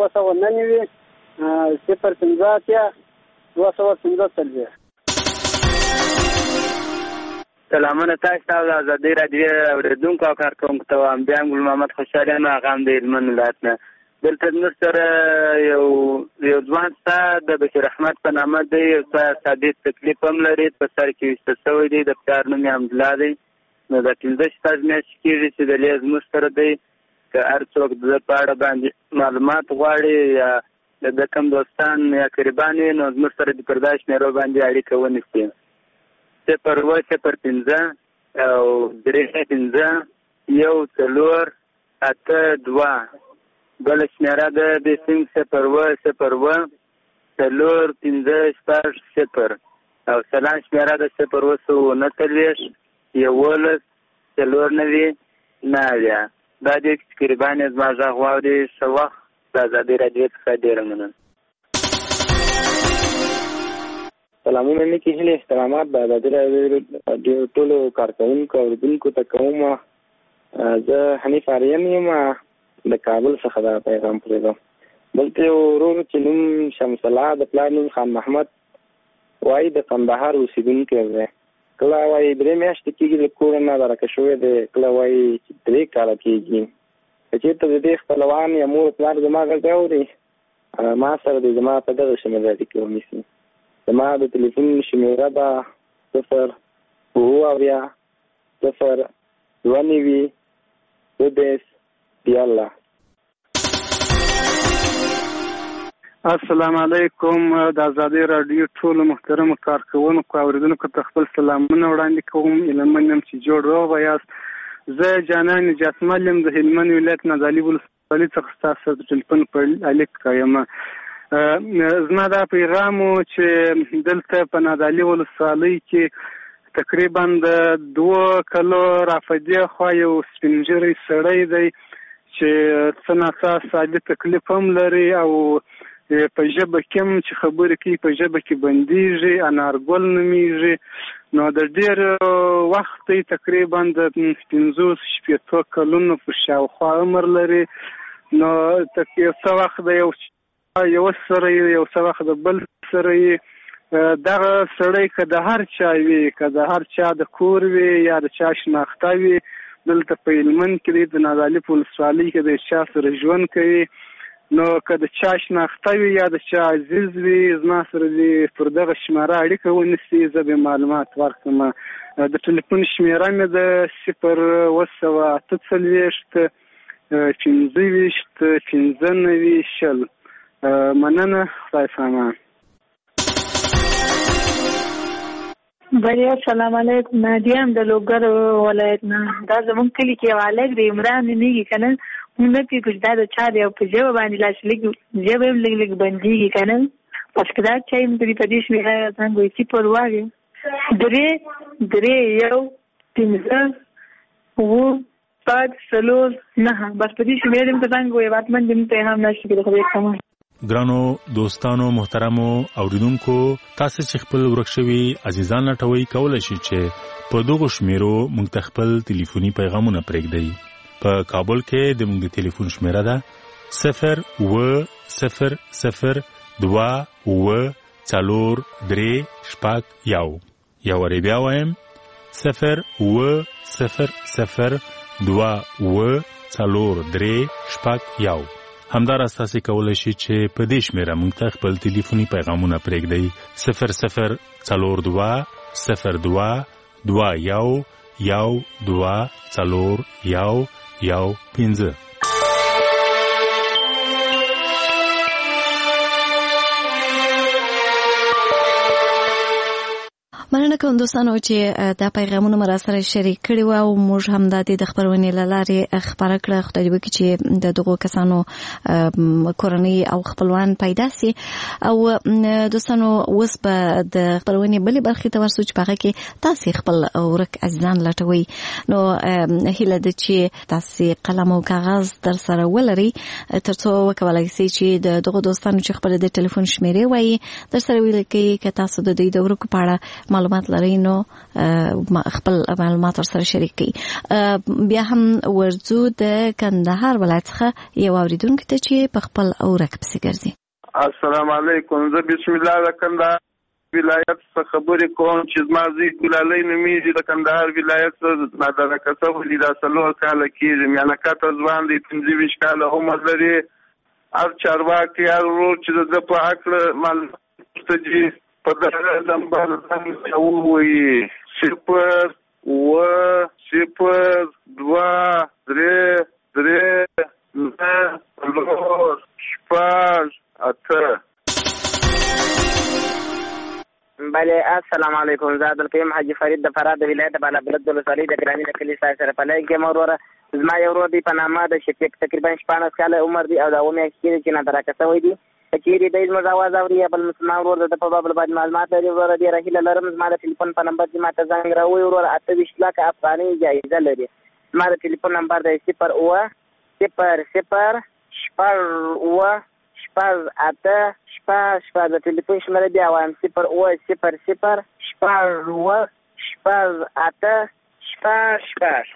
0 سلامونه تاسو ته د ازادي راډیو اوریدونکو او کارکونکو ته وایم. بیا ګل محمد خوشاله نه غام د هلمند ولایت نه دلته نور سره یو ځوان ستا د بشیر احمد په نامه دی. یو ساده تکلیف هم لري په سر کې وسته شوی دی. د پلار نوم یې حمدالله دی. نو د 15 شپږ میاشتې کېږي چې د لیز موږ سره دی. که هر څوک د په اړه باندې معلومات غواړي یا د کوم دوستان یا قریبان وي نو زموږ سره د پرداش مېرو باندې اړیکه ونیسي 015 او 35 1 4 8 2 بل شمیره ده د سیم 0 0 456 او سلام شمیره د 029 11 499 دا دې تقریبا زما غږ واوري څه وخت د ازادي راډیو څخه ډېره مننه. سلامونه نیکې هیلې احترامات د ازادي راډیو ټولو کارکوونکو اورېدونکو ته کوم. زه حنیف آرین یم د کابل څخه دا پیغام پرېږدم. دلته یو ورور چې نوم شمس الله د پلار نوم خان محمد وایي د قندهار اوسېدونکی دی. کله وایي 3 میاشتې کېږي له کوره نه درکه شوی دی، کله وایي 3 کاله کېږي. که چېرته د دې خپلوان یا مور پلار زما غږ اوري ما سره د زما په دغه شمېره اړیکې ونیسي. زما د تلیفون شمېره ده 0 السلام علیکم. د ازادي راډیو ټولو محترمو کارکوونکو اوریدونکو ته خپل سلامونه وړاندې کوم. ایلمن یم چې جوړ روغ یاست. زه جانان نجاتمل یم د هلمند ولایت نادعلي ولسوالۍ څخه ستاسو د ټلیفون په اړیکه یم. زما دا پیغام و چې دلته په نادعلي ولسوالۍ کې تقریبا د 2 کالو رافدې خوا یو سپینږیری سړی دی چې څه ناڅه سادي تکلیف هم لري او په ژبه کې هم چې خبرې کوي په ژبه کې بندیږي، انارګل نومیږي. نو د ډېر وخت تقریبا د 50 کلونو په شاوخوا عمر لري. نو یو څه وخت د یو سره یو څه وخت د بل سره دغه سړی که د هر چا وي، که د هر چا د کور وي یا د چا شناخته وي، دلته په هلمند کې د نادعلي په ولسوالۍ کې د چا سره ژوند کوي. نو که د چا شناخته وي یا د چا عزیز وي زما سره دې پر دغه شماره اړیکه ونیسي، زه به معلومات ورکړم. د ټلیفون شمېره مې ده 02825 مننه. خدای پامان. بیا سلام علیکم. نادیه ام د لوګر ولایت نه. دا زمونږ کلي کې یو هلک دی عمران نومیږي که نه، موږ نه پوهېږو چې دا د چا دی او په ژبه باندې لاس لږ ژبه هم لږ لږ بندېږي که نه. پس که دا چا هم په دې شمېره څنګه وایي 0 3 1 5 7 4 9 بس په دې شمېره هم ته څنګه وایي واټمن دې هم پیغام نشته کې د خدای کمال. ګرانو دوستانو محترمو اوریدونکو، تاسو چې خپل ورک شوي عزیزان لټوي کولای شئ چې په دغه شمیرو موږ ته خپل ټلیفوني پیغامونه پرېږدئ. په کابل کې د موږ د ټلیفون شمیره ده 02004 یو وری بیا وایم 02004 همدارس تاسو کولای شئ چې په دې شمیره موږ ته خپل ټلیفوني پیغامونه پرېږدئ 00221224115. مننه کوم دوستانو چې دا پیغامونه مرا سره شریک کړي و او موږ هم د دې خبرونې لارې خبره کړه. خدای دې وکړي چې د دغو کسانو کورنۍ او خپلوان پیدا سي. او دوستانو اوس به د خبرونې بلې برخې ته ورسو چې په هغه کې تاسو خپل ورک عزیزان لټوي. نو هیله ده چې تاسو قلم او کاغذ در سره ولري ترڅو وکولای شئ چې دغه دوستانو چې خپل د ټلیفون شمیرې وایي در سره ولیکئ. که تاسو د دې د ورکو په اړه معلومات لرئ نو خپل معلومات ورسره شریک کړئ. بیا هم ورځو د کندهار ولایت څخه یو اوریدونکو ته چې په خپل اورک پسې ګرځي. السلام علیکم. زه بسم الله د کندهار ولایت څخه خبرې کوم چې زما زوی ګلالۍ نومیږي. د کندهار ولایت نادرکه شوی دا 4 کاله کېږي. میانکته ځوان دی 25 کاله عمر لري. هر چارواکي هر ورور چې د په هکله معلومات ته په دغه نمبر څنګه ووایي 0202339 بله السلام علیکم. زه عبدالقیوم حاجي فرید د فراه د ولایت بالابلد د ولسوالۍ د ګراني د کلي سره په لای کې موروره زما یو ورور دی په نامه د شفیق تقریبا 14 کاله عمر دی او دا و میاشتې چې نادرکه شوی دی. چیرې دی زموږ اواز اوري یا بل مسلمان ورور د په باب باندې معلومات لري وروره ډېره هیله لرم زما د ټلیفون په نمبر چې ماته زنګ راووایي وروره 28 لکه افغانۍ جایزه لري. زما د ټلیفون نمبر دی 0 د ټلیفون شمېره بیا وایم 0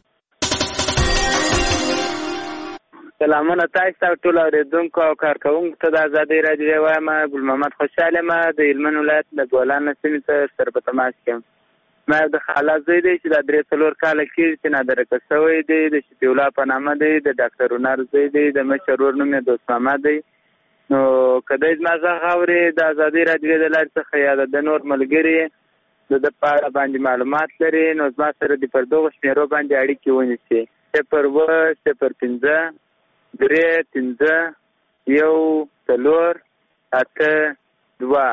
سلامونه تاسو ته ټول اورېدونکو او کارکوونکو ته د ازادۍ راډیو وایم. ګل محمد خوشحال یم د هلمند ولایت له ګولان سیمې سره په تماس کې یم. ما د خاله زوی دی چې دا 3-4 کاله کېږي چې نادرکه شوی دی. د شفیع الله په نامه دی. د ډاکټر هنر زوی دی. د مشر ورور نوم یې دوست محمد دی. نو که دی زما غږ اوري د ازادۍ راډیو د لارې څخه یا د نور ملګري د ده په اړه باندې معلومات لري نو زما سره د پر دغو شمېرو باندې اړیکې ونیسي. 0 3 5 1 4 8 2.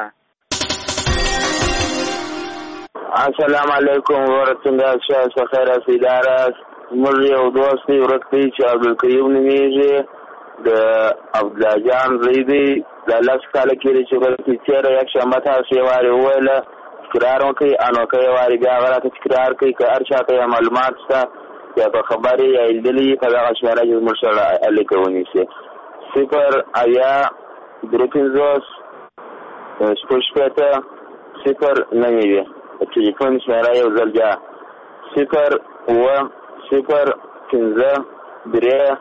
السلام علیکم ورحمۃ اللہ خیر سیدارا موږ یو دوست دی ورته چې عبدالکریم نومیږي د عبدالله جان زیدی د لاس کال کې چې ورته چیرې یک شنبه تاسو یې واره ویله تکرار وکړي انو کوي واره بیا غواړي تکرار کوي که هر چا ته معلومات شته یا په خبرې یا ایدلی په دغه شمېره چې موږ سره اړیکه ونیسي 0 اویا 3 0 9 ټلیفون شمېره یو ځل بیا 0 0 5 3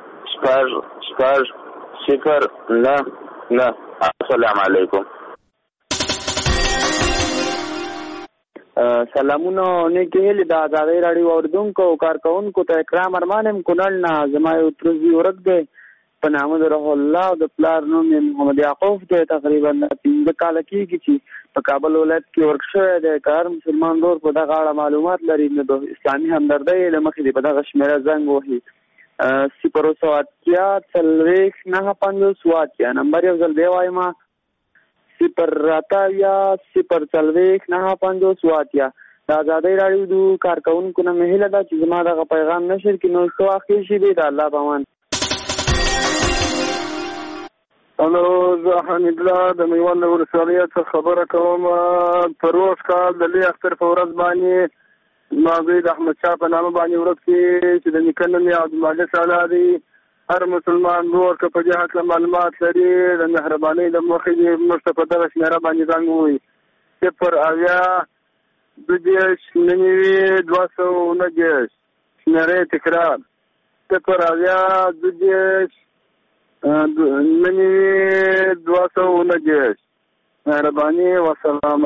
0 9. السلام علیکم. سلامونه نیکې هیلې د ازادۍ راډیو اورېدونکو او کارکوونکو ته اکرام ارمان یم کونړ نه. زما یو ترزي ورک دی په نامه د روح الله او د پلار نوم یې محمد یعقوب دی. تقریبا 15 کاله کېږي چې په کابل ولایت کې ورک شوی دی. که هر مسلمان ورور په دغه اړه معلومات لري نو د اسلامي همدردۍ له مخې دې په دغه شمېره زنګ وهي 0 نمبر یو ځل دی وایم 0 د ازادۍ راډیو د کارکوونکو نه مې هیله ده چې زما دغه پیغام نشر کړي نو ښه واقع شي دی د الله په امان. الو زه حمید الله د میوند ولسوالۍ څخه خبره کوم. پروش کال د لوی اختر په ورځ باندې ما زوی د احمدشاه په نامه باندې ورک شي چې د نیکه نوم یې عبدالمالک سالا دی. هر مسلمان ورور که په دې هکله معلومات لري د مهربانۍ له مخې دې موږ ته په دغه شمېره باندې زنګ ووایي 0 اویا 229 شمېره تکرار 0 اویا 229 مهرباني وسلام.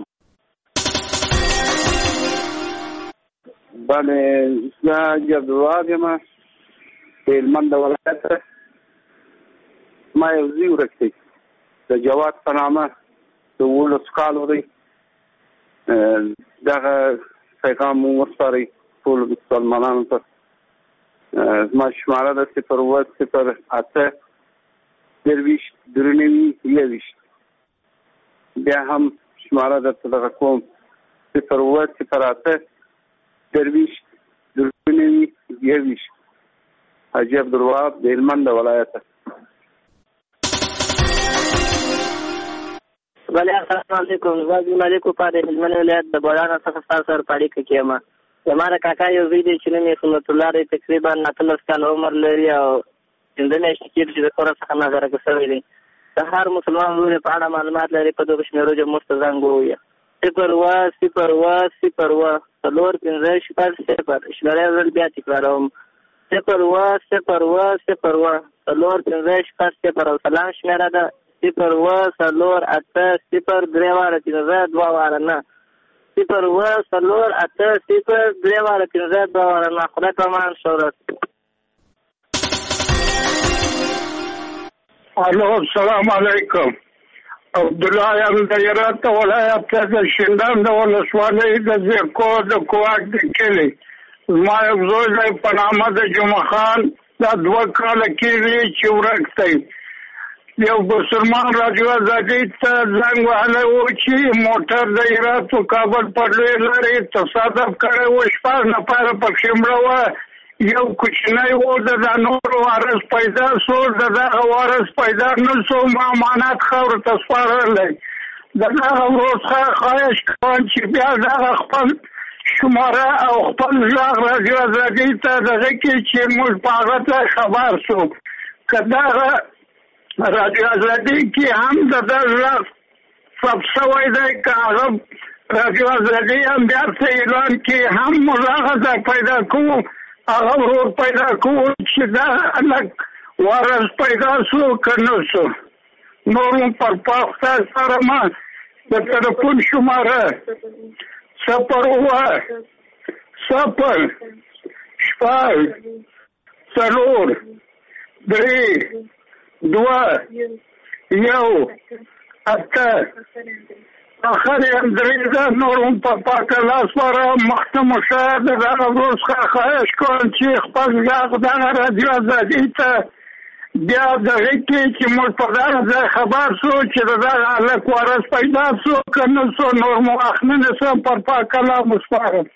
بله زه عبدالوهاب یم د هلمند ولایت. ما یو زوی ورک دی د جواد په نامه د 18 کالو دی. دغه پیغام مو وسپارئ ټولو مسلمانانو ته. زما شماره ده 0 0 8 23 23. بیا هم شماره درته دغه کوم 0 0 8 23 23. حاجی عبدالوهاب د هلمند ولایت. بله السلام علیکم. زه ملک په د هلمند ولایت د بولان څخه تاسو سره اړیکه کې یم. زما د کاکا یو زوی دی چې نوم یې سنت الله دی. تقریبا 19 کاله عمر لري او 15 میاشتې کېږي چې د کور څخه نظرکه شوی دی. د هر مسلمان ورور په اړه معلومات لري په دغه شمېرو چې موږ ته زنګ ووایه 0 0 شمېره یو ځل بیا تکراروم 0 0 او سلام شمېره ده 0 4 8 0 3 واره 2 واره نه 0 4 8 0 3 واره 2 واره نه. خدای په امان شورت. الو السلام علیکم. عبدالله یم د هرات ولایت د شینډان د ولسوالۍ د زیرکو د کوواک د کلي. زما یو زوی دی په نامه د جمعه خان دا 2 کاله کېږي چې ورک دی. یو مسلمان راډیو ازادۍ ته زنګ وهلی و چې موټر د هرات و کابل پر لوی لارې تصادف کړی و 6 نفره پکښې مړه وه. یو کوچنی و د نور وارث پیدا سو دغه وارث پیدا نه سو ما امانت خور ته سپارلی دغه ورور څخه خواهش کوم چې بیا دغه خپل شماره او خپل ژغ رادیو ازادي ته دغه کې چې موږ په هغه ته خبر سو که دغه رادیو ازادي کې هم دغه ژغ ثبت شوی دی که هغه رادیو ازادي هم بیا څه اعلان کې هم موږ هغه ځای پیدا کوو هغه ورور پیدا کوو چې دا الګ وارث پیدا سو که نه سو نور هم پر پاخته سره ما د تلیفون شماره 0 0 شپږ 4 3 2 1 8 آخر اندریزه نورم پاکه لاس واره مختم شاید دغه روز خواهش کنم چې خپل ژغ دغه رادیو ازادي ته بیا دغه کې چې موږ په دغه ځای خبر سو چې دغه هلک وارث پیدا سو که نه سو نور مو وخت نه نیسم پر پاکه لاس سپارم.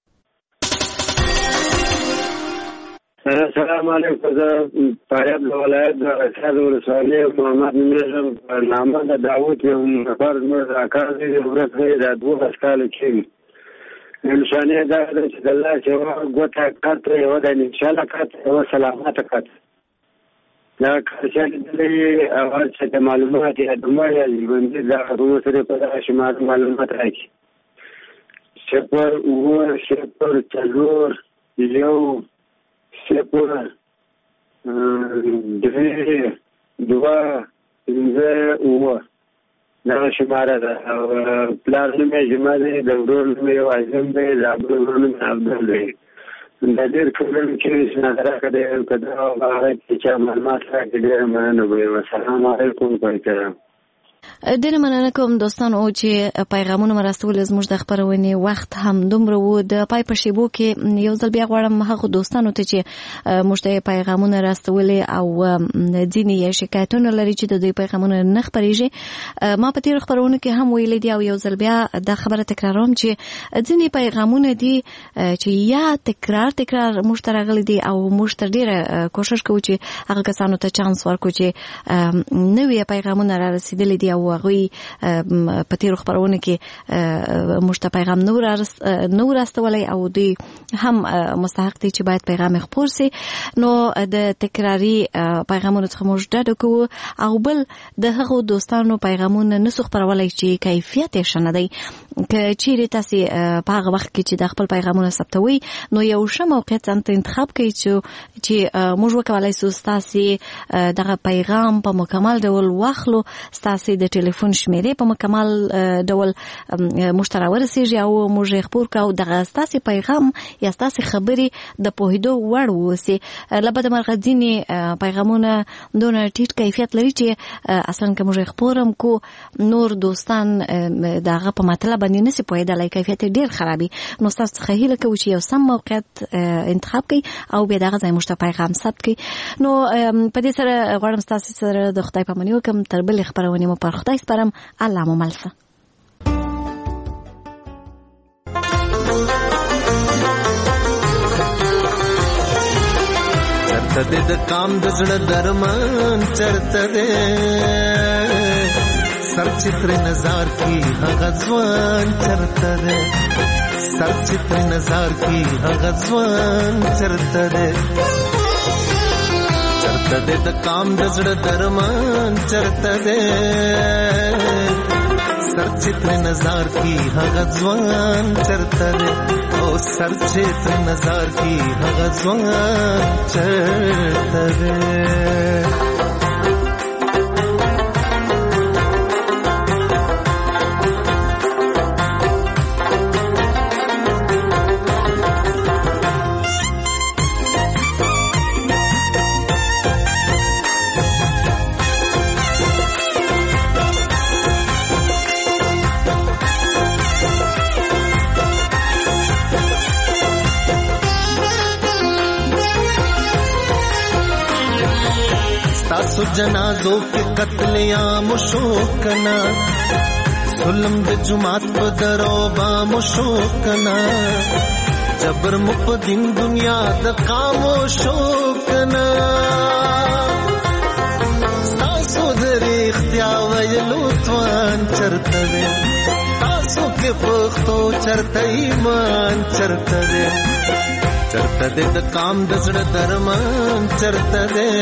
السلام علیکم. زه فاریاب د ولایت د اسعد ولسوالۍ محمد نومیږم. په نامه د داود یو نفر زموږ د کار دی د ورځ دی د 12 کاله کېږي نشانې دا ده چې د الله چې یوه ګوته کټ یوه د انشاءالله کټ یوه سلامته کټ دا کار چې لیدلی اول چې د معلومات یا د مړ یا ژوندي د هغومو سره په دغه شمار معلومات راکړي 0 0 4 1 0 2 2 5 دغه شماره ده او پلار نوم یې جمعه دی د ورور نوم یې اعظم دی د ورور نوم یې عبدل دی د ډېر کلونو کې سنادره کړی که دا هغه کې چا معلومات راکړي ډېره مننه به یم. السلام علیکم په احترام. ډېره مننه کوم دوستانو چې پیغامونه مو راستول زموږ د خپرونې وخت هم دومره و د پای په شیبو کې یو ځل بیا غواړم هغه دوستانو ته چې موږ ته پیغامونه راستولې او ځینې شکایتونه لري چې د دوی پیغامونه نه خپرېږي ما په تېرو خپرونو کې هم ویلي دي او یو ځل بیا دا خبره تکراروم چې ځینې پیغامونه دي چې یا تکرار موږ ته راغلي دي او موږ ته ډېره کوشش کوو چې هغه کسانو ته چانس ورکړو چې نوي پیغامونه را رسېدلي دي او هغوی په تېرو خپرونو کې موږ ته پیغام نو راستولی او دوی هم مستحق دي چې باید پیغام خپور سي. نو د تکراري پیغامونو څخه موږ ډډه کوو او بل د هغو دوستانو پیغامونه نسو خپرولی چې کیفیت یې ښه نه دی. که چیرې تاسې په هغه وخت کې چې د خپل پیغامونه ثبتوئ نو یو ښه موقعیت ځان ته انتخاب کړئ چې موږ وکولی سو ستاسې دغه پیغام په مکمل ډول واخلو ستاسې د ټلیفون شمیرې په مکمل ډول موږ ته راورسېږي او موږ یې خپور کړو دغه ستاسې پیغام یا ستاسې خبرې د پوهېدو وړ واوسي. له بده مرغه ځینې پیغامونه دونه ټیټ کیفیت لري چې اصلا که موږ یې خپور هم کو نور دوستان د هغه په مطلب باندې نسي پوهېدلی کیفیت یې ډېر خرابي. نو ستاسو څخه هیله کوو چې یو سم موقعیت انتخاب کړئ او بیا دغه ځای موږ ته پیغام ثبت کړئ. نو په دې سره غواړم ستاسو سره د خدای پاماني وکړم. تر بلې خپرونې مو پر خدای سپارم. الله مو مل شه. چرته دې د کام د زړه درمان چرته دې سرچتر نظر کی هغه ځوان چرته دې سرچتر نظر کی هغه ځوان چرته دې چرته دې د کام د زړه درمان چرته دې سرچتر نظر کی هغه ځوان چرته دې او سرچتر نظر کی هغه ځوان چرته دې. تاسو جنازو کې قتلیام شو کنا ظلم د جماعت په درو با مشو کنا جبر مقدین دنیا د خاموشو کنا تاسو درې اختیا ویلو توان چرته ده تاسو کې پښتو چرته ایمان چرته ده چرته ده د کام د زړه درمان چرته ده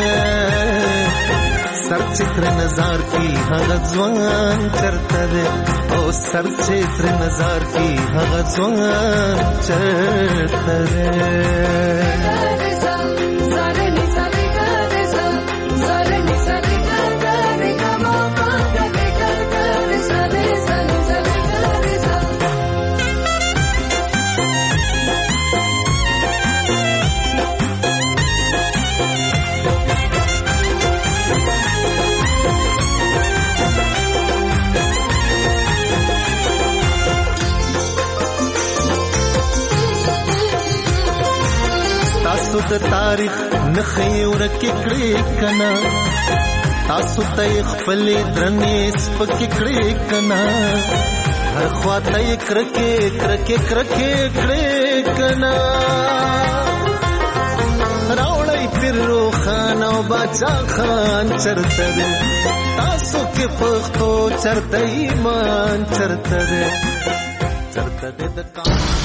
سر چتر نظر کی هغه ځوان چرته ده او سر چتر نظر کی هغه ځوان چرته ده تاسو د تاریخ نخې ورکې کړې کنا تاسو ته خپل درنې سپکې کړې کنا هر خواته کرکې کرکې کرکې کړې کنا راوړی پیر خان او باچا خان چرته ده تاسو کې پښتو چرته ایمان چرته ده چرته ده د